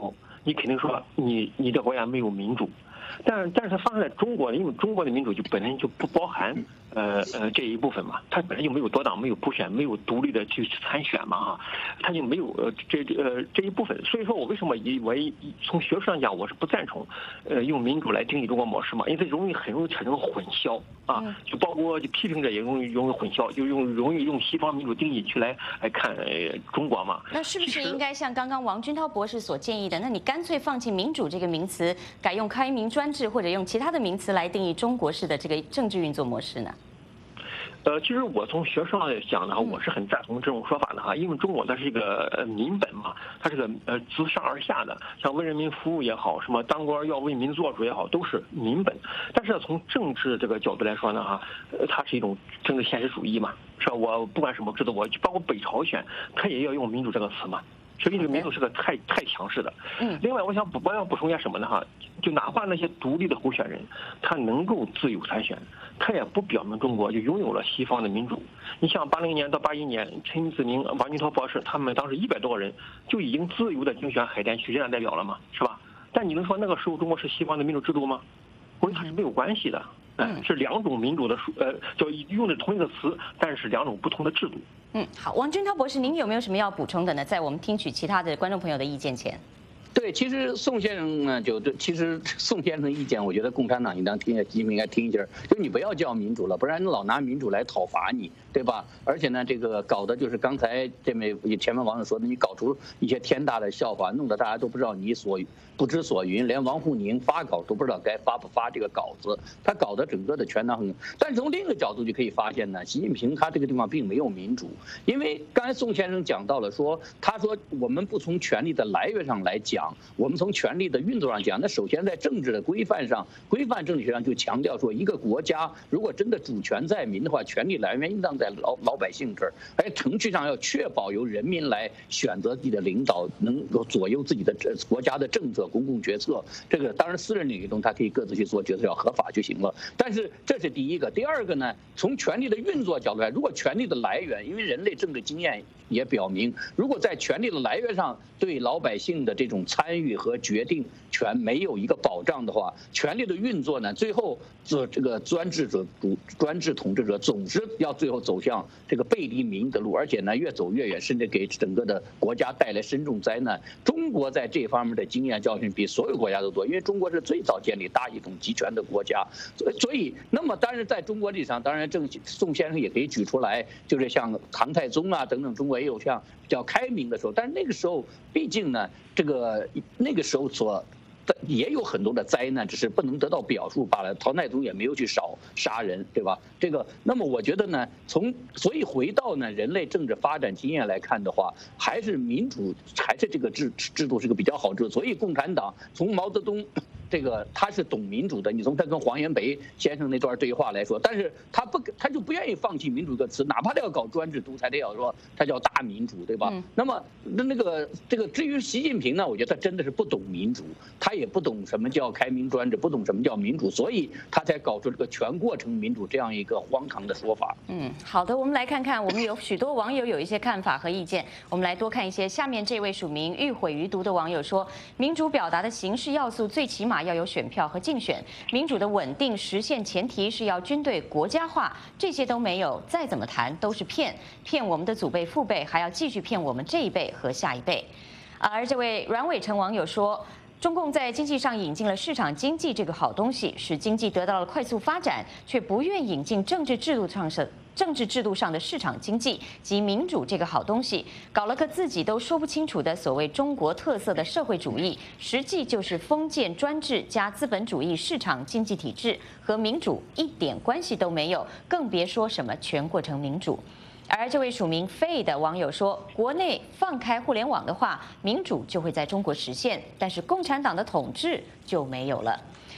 你肯定说你的国家没有民主。但是它发生在中国，因为中国的民主就本身就不包含这一部分嘛，它本来就没有多党，没有普选，没有独立的去参选嘛哈，它就没有这一部分。所以说我为什么我从学术上讲我是不赞成用民主来定义中国模式嘛，因为它很容易产生混淆啊，就包括就批评者也容易混淆，就容易用西方民主定义来看中国嘛。 那是不是应该像刚刚王军涛博士所建议的，那你干脆放弃民主这个名词，改用开明专制或者用其他的名词来定义中国式的这个政治运作模式呢？ 其实我从学术上来讲呢，我是很赞同这种说法的哈，因为中国它是一个民本嘛，它是个自上而下的，像为人民服务也好，什么当官要为民做主也好，都是民本。但是从政治这个角度来说呢哈，它是一种政治现实主义嘛，是吧？我不管什么制度，我包括北朝鲜，它也要用民主这个词嘛。所以这个民主是个太强势的。另外我想补充一下什么呢哈？就哪怕那些独立的候选人，他能够自由参选，他也不表明中国就拥有了西方的民主。你像80年到81年，陈子明、王军涛博士他们当时100多个人就已经自由的竞选海淀区人大代表了嘛，是吧？但你能说那个时候中国是西方的民主制度吗？我说它是没有关系的。是两种民主的叫用的同一个词，但是两种不同的制度。 好，王军涛博士，您有没有什么要补充的呢？在我们听取其他的观众朋友的意见前。 对，其实宋先生呢，其实宋先生的意见，我觉得共产党应当听一下，习近平应该听一下，就你不要叫民主了，不然你老拿民主来讨伐你，对吧？而且呢，这个搞的就是刚才前面网友说的，你搞出一些天大的笑话，弄得大家都不知道不知所云，连王沪宁发稿都不知道该发不发这个稿子，他搞得整个的全党很。但是从另一个角度就可以发现呢，习近平他这个地方并没有民主，因为刚才宋先生讲到了说，他说我们不从权力的来源上来讲。我们从权力的运作上讲，那首先在政治的规范政治学上就强调说，一个国家如果真的主权在民的话，权力来源应当在老百姓这儿，而程序上要确保由人民来选择自己的领导，能够左右自己的国家的政策、公共决策。这个当然私人领域中他可以各自去做决策，要合法就行了。但是这是第一个，第二个呢，从权力的运作角度来，如果权力的来源，因为人类政治经验也表明，如果在权力的来源上对老百姓的这种参与和决定权没有一个保障的话，权力的运作呢，最后这个专制统治者总是要最后走向这个背离民意的路，而且呢越走越远，甚至给整个的国家带来深重灾难。中国在这方面的经验教训比所有国家都多，因为中国是最早建立大一统集权的国家，所以那么当然在中国历史上，当然宋先生也可以举出来，就是像唐太宗啊等等，中国也有像比较开明的时候，但是那个时候毕竟呢，那个时候也有很多的灾难，只是不能得到表述罢了。唐太宗也没有去杀人，对吧？那么我觉得呢，所以回到呢人类政治发展经验来看的话，还是民主，还是这个制度是个比较好制度。所以共产党从毛泽东。他是懂民主的，你从他跟黄炎北先生那段对话来说，但是他就不愿意放弃民主这个词，哪怕他要搞专制独裁，他也要说他叫大民主，对吧？那么至于习近平呢，我觉得他真的是不懂民主，他也不懂什么叫开明专制，不懂什么叫民主，所以他才搞出这个全过程民主这样一个荒唐的说法。 好的，我们来看看，我们有许多网友有一些看法和意见，我们来多看一些。下面这位署名欲毁于毒的网友说，民主表达的形式要素最起码要有选票和竞选，民主的稳定实现前提是要军队国家化，这些都没有，再怎么谈都是骗我们的祖辈父辈，还要继续骗我们这一辈和下一辈。而这位阮伟成网友说，中共在经济上引进了市场经济这个好东西，使经济得到了快速发展，却不愿引进政治制度上的市场经济及民主这个好东西，搞了个自己都说不清楚的所谓中国特色的社会主义，实际就是封建专制加资本主义市场经济体制，和民主一点关系都没有，更别说什么全过程民主。而这位署名费的网友说，国内放开互联网的话，民主就会在中国实现，但是共产党的统治就没有了。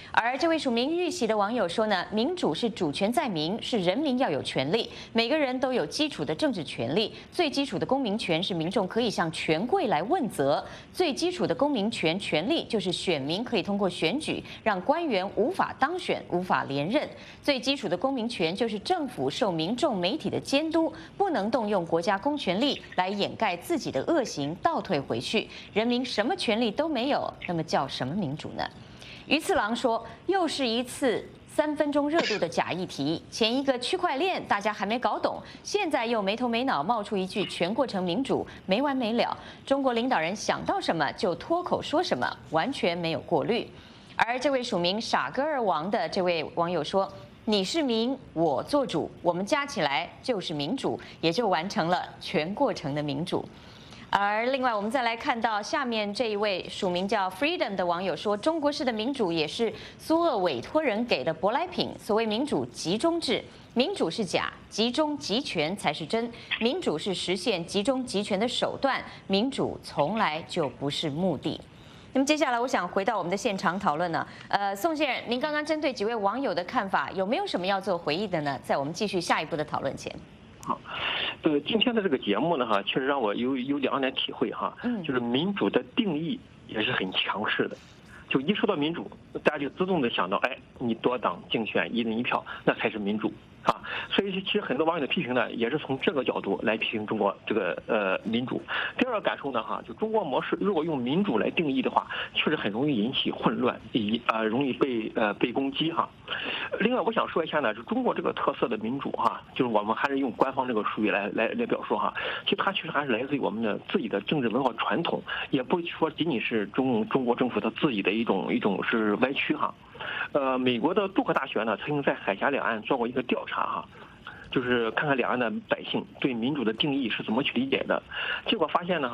而这位署名玉玺的网友说呢，民主是主权在民，是人民要有权利，每个人都有基础的政治权利，最基础的公民权是民众可以向权贵来问责，最基础的公民权利就是选民可以通过选举让官员无法当选、无法连任，最基础的公民权就是政府受民众媒体的监督，不能动用国家公权力来掩盖自己的恶行，倒退回去，人民什么权利都没有，那么叫什么民主呢？鱼次郎说，又是一次3分钟热度的假议题。前一个区块链大家还没搞懂，现在又没头没脑冒出一句全过程民主，没完没了。中国领导人想到什么就脱口说什么，完全没有过滤。而这位署名傻哥儿王的这位网友说，你是民，我做主，我们加起来就是民主，也就完成了全过程的民主。而另外，我们再来看到下面这一位署名叫 Freedom 的网友说，中国式的民主也是苏俄委托人给的舶来品。所谓民主集中制，民主是假，集中集权才是真。民主是实现集中集权的手段，民主从来就不是目的。那么接下来，我想回到我们的现场讨论呢。宋先生，您刚刚针对几位网友的看法，有没有什么要做回应的呢？在我们继续下一步的讨论前。 好，今天的这个节目呢，确实让我有2点体会哈，就是民主的定义也是很强势的，就一说到民主，大家就自动的想到，哎，你多党竞选1人1票，那才是民主啊。所以其实很多网友的批评呢，也是从这个角度来批评中国这个民主。第二个感受呢，就中国模式如果用民主来定义的话，确实很容易引起混乱，容易被攻击哈。另外，我想说一下呢，就中国这个特色的民主就是我们还是用官方这个术语来表述哈。其实它确实还是来自于我们的自己的政治文化传统，也不说仅仅是中国政府的自己的一种是歪曲哈。美国的杜克大学呢曾经在海峡两岸做过一个调查哈。就是看看两岸的百姓对民主的定义是怎么去理解的，结果发现呢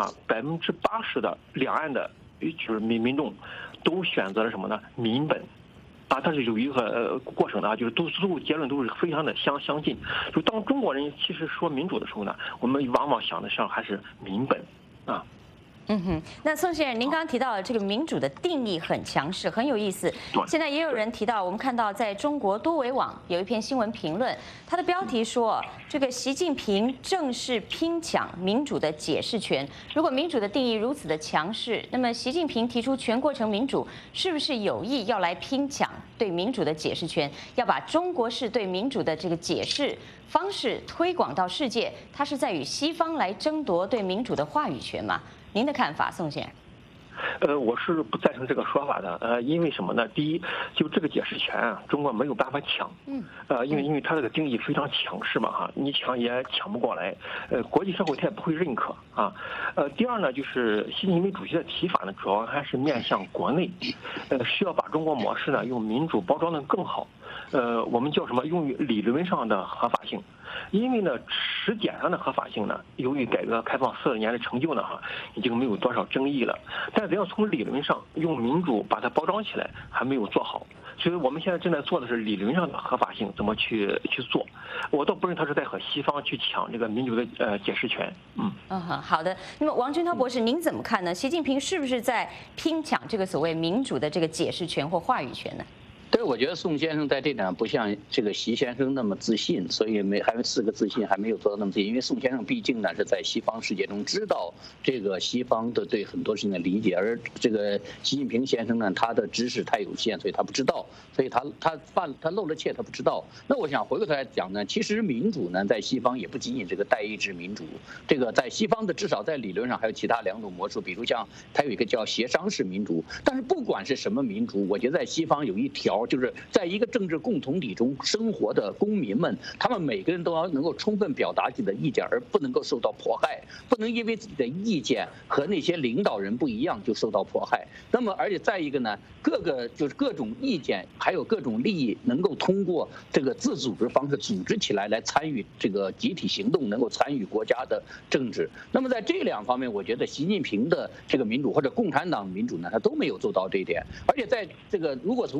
，80%的两岸的就是民众都选择了什么呢？民本，但是有一个过程的就是最后结论都是非常的相近。就当中国人其实说民主的时候呢，我们往往想的上还是民本啊。 那宋先生，您刚刚提到的这个民主的定义很强势，很有意思。现在也有人提到，我们看到在中国多维网有一篇新闻评论，它的标题说，这个习近平正是拼抢民主的解释权。如果民主的定义如此的强势，那么习近平提出全过程民主，是不是有意要来拼抢对民主的解释权，要把中国式对民主的这个解释方式推广到世界？他是在与西方来争夺对民主的话语权吗？您的看法，宋先生？ 我是不赞成这个说法的。因为什么呢？第一，就这个解释权中国没有办法抢。因为它这个定义非常强势嘛你抢也抢不过来。国际社会它也不会认可啊。第二呢，就是习近平主席的提法呢，主要还是面向国内，需要把中国模式呢用民主包装得更好。我们叫什么？用于理论上的合法性。因为呢，实践上的合法性呢，由于改革开放40年的成就呢，已经没有多少争议了。但是要从理论上用民主把它包装起来，还没有做好。所以我们现在正在做的是理论上的合法性怎么去做。我倒不认为他是在和西方去抢这个民主的解释权。 好的。那么王军涛博士，您怎么看呢？习近平是不是在拼抢这个所谓民主的这个解释权或话语权呢？ 对，我觉得宋先生在这点不像这个习先生那么自信，所以还有4个自信还没有做到那么自信。因为宋先生毕竟呢是在西方世界中知道这个西方的对很多事情的理解，而这个习近平先生呢，他的知识太有限，所以他不知道，所以他露了怯，他不知道。那我想回过头来讲呢，其实民主呢在西方也不仅仅这个代议制民主，这个在西方的至少在理论上还有其他2种模式，比如像它有一个叫协商式民主。但是不管是什么民主，我觉得在西方有一条。就是在一个政治共同体中生活的公民们，他们每个人都要能够充分表达自己的意见，而不能够受到迫害，不能因为自己的意见和那些领导人不一样就受到迫害。那么，而且再一个呢，各种意见还有各种利益能够通过这个自组织方式组织起来参与这个集体行动，能够参与国家的政治。那么在这2方面，我觉得习近平的这个民主或者共产党民主呢，他都没有做到这一点。而且在这个如果从协商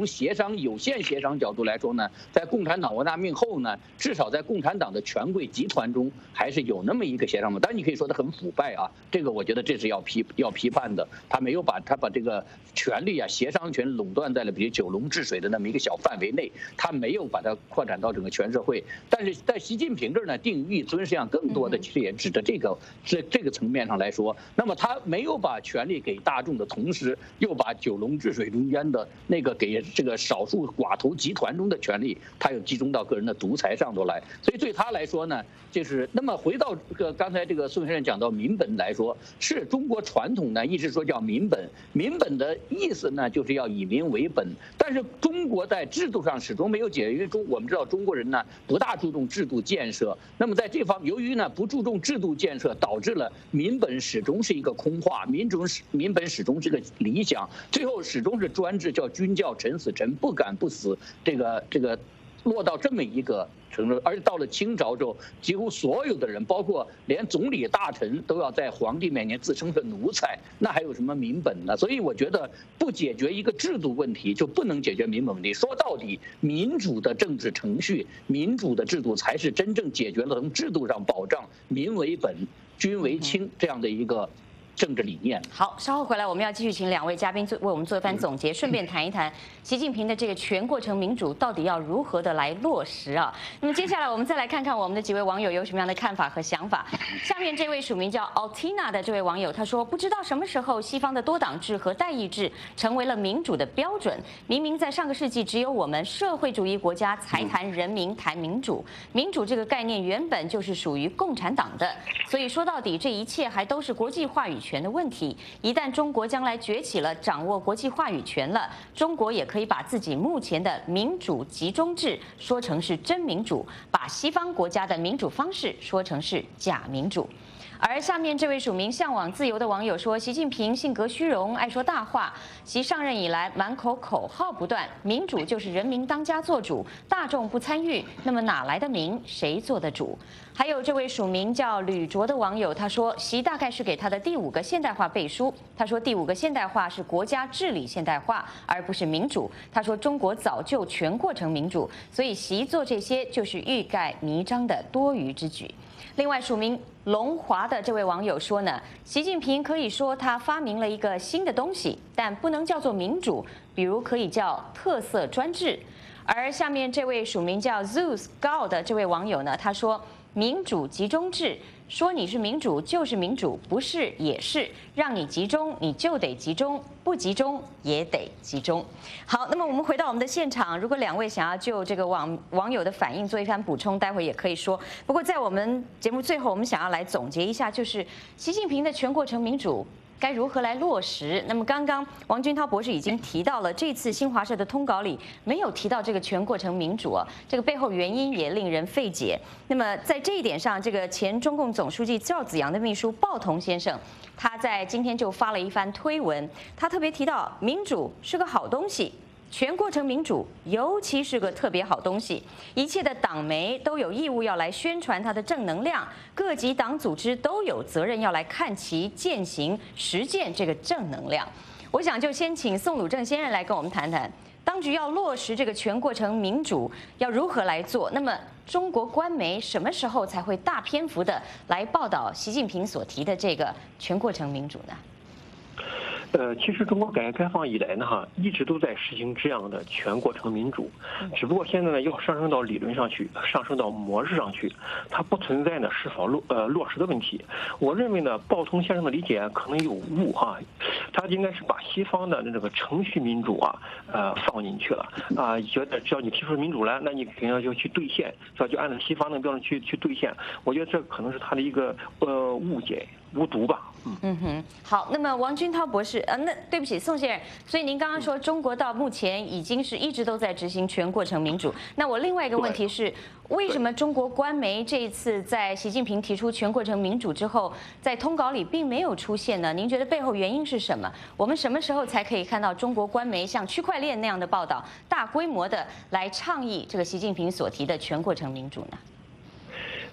有限协商角度来说呢，在共产党文大命后呢，至少在共产党的权贵集团中还是有那么一个协商嘛。当然你可以说它很腐败啊，这个我觉得这是要批判的。他没有把这个权力啊、协商权垄断在了比如九龙治水的那么一个小范围内，他没有把它扩展到整个全社会。但是在习近平这儿呢，定义尊实际上更多的其实也指的这个层面上来说，那么他没有把权力给大众的同时，又把九龙治水中间的那个给这个少数寡头集团中的权力，他又集中到个人的独裁上头来。所以对他来说呢，就是那么回到刚才这个宋先生讲到民本来说，是中国传统呢一直说叫民本，民本的意思呢就是要以民为本，但是中国在制度上始终没有解决，因为我们知道中国人呢不大注重制度建设，那么在这方面由于呢不注重制度建设，导致了民本始终是一个空话，民本始终是个理想，最后始终是专制，叫君叫臣死臣，不敢不死，这个落到这么一个程度。而且到了清朝之后，几乎所有的人，包括连总理大臣，都要在皇帝面前自称是奴才，那还有什么民本呢？所以我觉得不解决一个制度问题，就不能解决民本问题。说到底，民主的政治程序、民主的制度才是真正解决了从制度上保障民为本、君为轻这样的一个政治理念。 好，稍后回来我们要继续请两位嘉宾为我们做一番总结，顺便谈一谈习近平的这个全过程民主到底要如何的来落实啊？那么接下来我们再来看看我们的几位网友有什么样的看法和想法。下面这位署名叫 Altina 的这位网友他说，不知道什么时候西方的多党制和代议制成为了民主的标准。明明在上个世纪只有我们社会主义国家才谈人民谈民主，民主这个概念原本就是属于共产党的，所以说到底这一切还都是国际话语权的问题。一旦中国将来崛起了，掌握国际话语权了，中国也可以把自己目前的民主集中制说成是真民主，把西方国家的民主方式说成是假民主。而下面这位署名向往自由的网友说，习近平性格虚荣，爱说大话，其上任以来满口口号不断，民主就是人民当家作主，大众不参与，那么哪来的民，谁做的主？还有这位署名叫吕卓的网友，他说，习大概是给他的第5个现代化背书。他说，第5个现代化是国家治理现代化，而不是民主。他说，中国早就全过程民主，所以习做这些就是欲盖弥彰的多余之举。另外，署名龙华的这位网友说呢，习近平可以说他发明了一个新的东西，但不能叫做民主，比如可以叫特色专制。而下面这位署名叫 Zeus Gao 的这位网友呢，他说，民主集中制，说你是民主就是民主，不是也是，让你集中你就得集中，不集中也得集中。好，那么我们回到我们的现场，如果两位想要就这个网友的反应做一番补充，待会也可以说。不过在我们节目最后，我们想要来总结一下，就是习近平的全过程民主该如何来落实？那么刚刚王军涛博士已经提到了，这次新华社的通稿里没有提到这个全过程民主啊，这个背后原因也令人费解。那么在这一点上，这个前中共总书记赵紫阳的秘书鲍彤先生，他在今天就发了一番推文，他特别提到民主是个好东西。全过程民主尤其是个特别好东西，一切的党媒都有义务要来宣传它的正能量，各级党组织都有责任要来看其践行实践这个正能量。我想就先请宋鲁正先生来跟我们谈谈，当局要落实这个全过程民主要如何来做？那么中国官媒什么时候才会大篇幅的来报道习近平所提的这个全过程民主呢？ 其实中国改革开放以来呢，一直都在实行这样的全过程民主，只不过现在呢要上升到理论上去，上升到模式上去，它不存在呢是否落实的问题。我认为呢，鲍彤先生的理解可能有误哈，他应该是把西方的这个程序民主放进去了觉得只要你提出民主来，那你肯定要去兑现，是吧？就按照西方的标准去兑现。我觉得这可能是他的一个误解。无毒吧。 好，那么王军涛博士，那对不起，宋先生，所以您刚刚说中国到目前已经是一直都在执行全过程民主。那我另外一个问题是，为什么中国官媒这一次在习近平提出全过程民主之后，在通稿里并没有出现呢？您觉得背后原因是什么？我们什么时候才可以看到中国官媒像区块链那样的报道，大规模的来倡议这个习近平所提的全过程民主呢？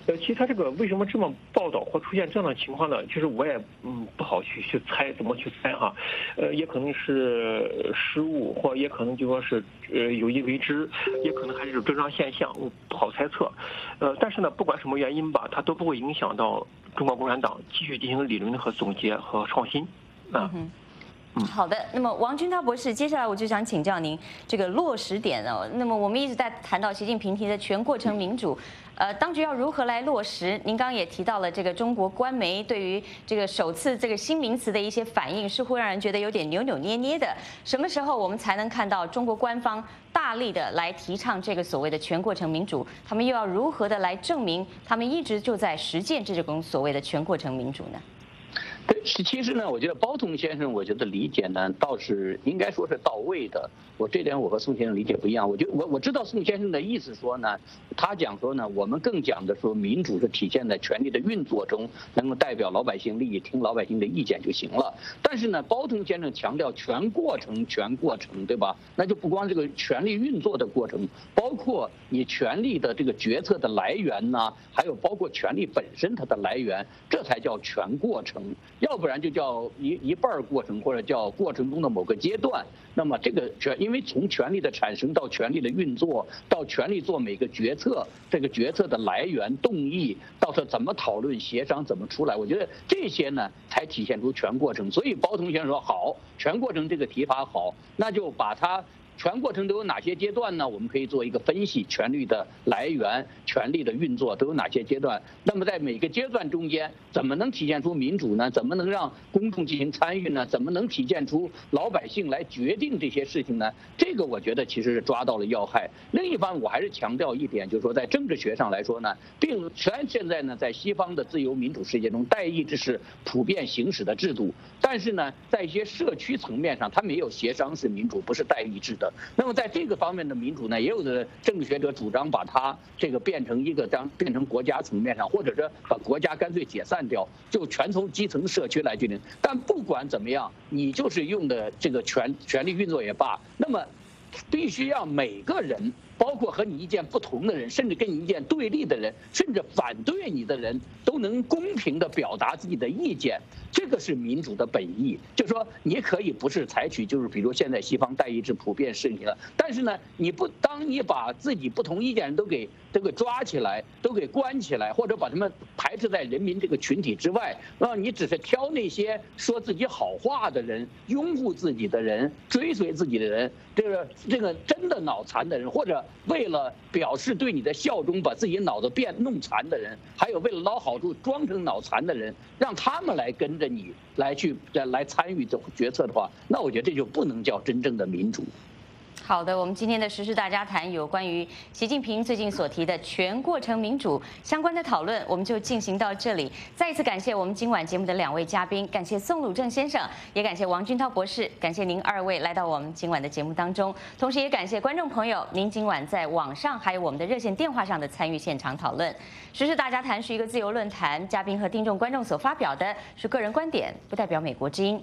其实他这个为什么这么报道或出现这样的情况呢？其实我也不好去猜，怎么去猜哈？也可能是失误，或也可能就说是有意为之，也可能还是正常现象，不好猜测。但是呢，不管什么原因吧，它都不会影响到中国共产党继续进行理论和总结和创新啊。 好的，那么王军涛博士，接下来我就想请教您这个落实点哦。那么我们一直在谈到习近平提的全过程民主，当局要如何来落实？您刚刚也提到了这个中国官媒对于这个首次这个新名词的一些反应，似乎让人觉得有点扭扭捏捏的。什么时候我们才能看到中国官方大力的来提倡这个所谓的全过程民主？他们又要如何的来证明他们一直就在实践这种所谓的全过程民主呢？ 对，其实呢，我觉得包同先生，我觉得理解呢倒是应该说是到位的。这点我和宋先生理解不一样。我知道宋先生的意思说呢，他讲说呢，我们更讲的说民主是体现在权力的运作中，能够代表老百姓利益，听老百姓的意见就行了。但是呢，包同先生强调全过程，对吧？那就不光这个权力运作的过程，包括你权力的这个决策的来源呢，还有包括权力本身它的来源，这才叫全过程。要不然就叫一半过程，或者叫过程中的某个阶段。那么这个因为从权力的产生到权力的运作，到权力做每个决策，这个决策的来源、动议，到是怎么讨论、协商、怎么出来，我觉得这些呢才体现出全过程。所以包同学说好，全过程这个提法好，那就把它。全过程都有哪些阶段呢？我们可以做一个分析，权力的来源、权力的运作都有哪些阶段？那么在每个阶段中间，怎么能体现出民主呢？怎么能让公众进行参与呢？怎么能体现出老百姓来决定这些事情呢？这个我觉得其实是抓到了要害。另一方面，我还是强调一点，就是说在政治学上来说呢，现在呢在西方的自由民主世界中，代议制是普遍行使的制度，但是呢，在一些社区层面上，它没有协商式民主，不是代议制的。那么在这个方面的民主呢，也有的政治学者主张把它这个变成国家层面上，或者是把国家干脆解散掉，就全从基层社区来决定。但不管怎么样，你就是用的这个权力运作也罢，那么必须要每个人，包括和你意见不同的人，甚至跟你意见对立的人，甚至反对你的人，都能公平地表达自己的意见。这个是民主的本意，就是说你可以不是采取，就是比如现在西方代议制普遍盛行了，但是呢，当你把自己不同意见人都给抓起来，都给关起来，或者把他们排斥在人民这个群体之外，你只是挑那些说自己好话的人、拥护自己的人、追随自己的人，这个真的脑残的人，或者为了表示对你的效忠，把自己脑子弄残的人，还有为了捞好处装成脑残的人，让他们来跟着你来参与这决策的话，那我觉得这就不能叫真正的民主。 好的，我们今天的时事大家谈有关于习近平最近所提的全过程民主相关的讨论，我们就进行到这里。再一次感谢我们今晚节目的2位嘉宾，感谢宋鲁正先生，也感谢王军涛博士，感谢您2位来到我们今晚的节目当中，同时也感谢观众朋友您今晚在网上还有我们的热线电话上的参与现场讨论。时事大家谈是一个自由论坛，嘉宾和听众观众所发表的是个人观点，不代表美国之音。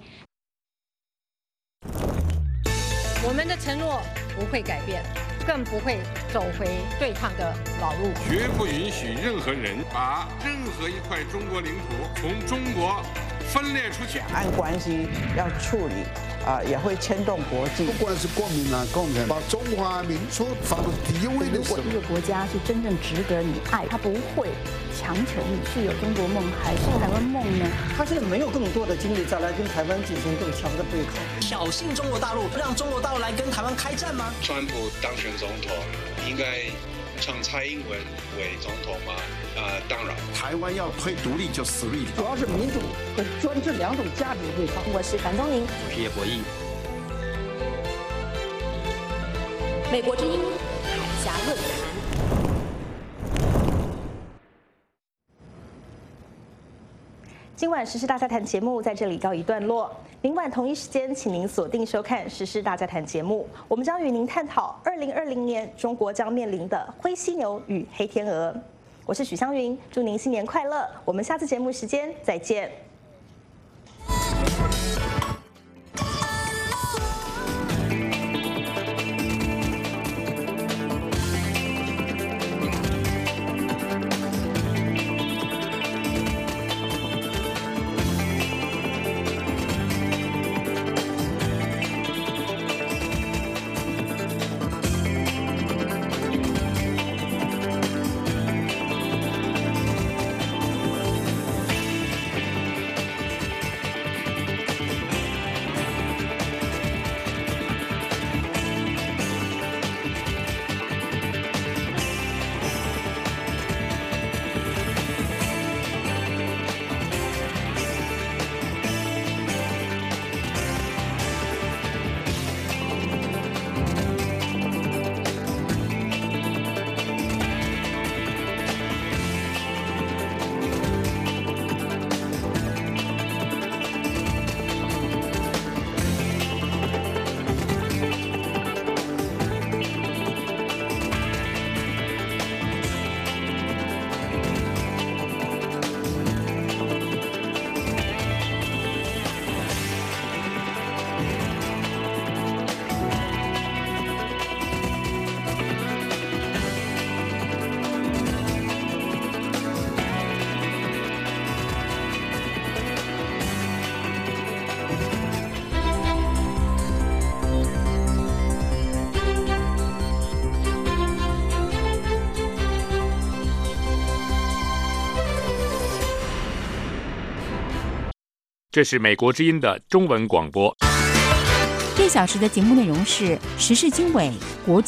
我们的承诺不会改变，更不会走回对抗的老路。 绝不允许任何人把任何一块中国领土从中国分裂出去。 两岸关系要处理也会牵动国际。 不管是国民党、共产党，把中华民族放到第一位的时候。 如果一个国家是真正值得你爱，他不会强求你是有中国梦还是台湾梦呢？ 他现在没有更多的精力再来跟台湾进行更强的对抗， 挑衅中国大陆，让中国大陆来跟台湾开战吗？ 川普当选总统，应该让蔡英文为总统吗？当然。 台湾要推独立就死力。 主要是民主和专制2种价值对抗。 我是樊宗宁， 我是叶博弈。 美国之音海峡论坛。今晚时事大家谈节目在这里告一段落。明晚同一时间，请您锁定收看时事大家谈节目，我们将与您探讨2020年中国将面临的灰犀牛与黑天鹅。我是许湘云，祝您新年快乐！我们下次节目时间再见。 这是美国之音的中文广播。 1小时的节目内容是时事经纬、国际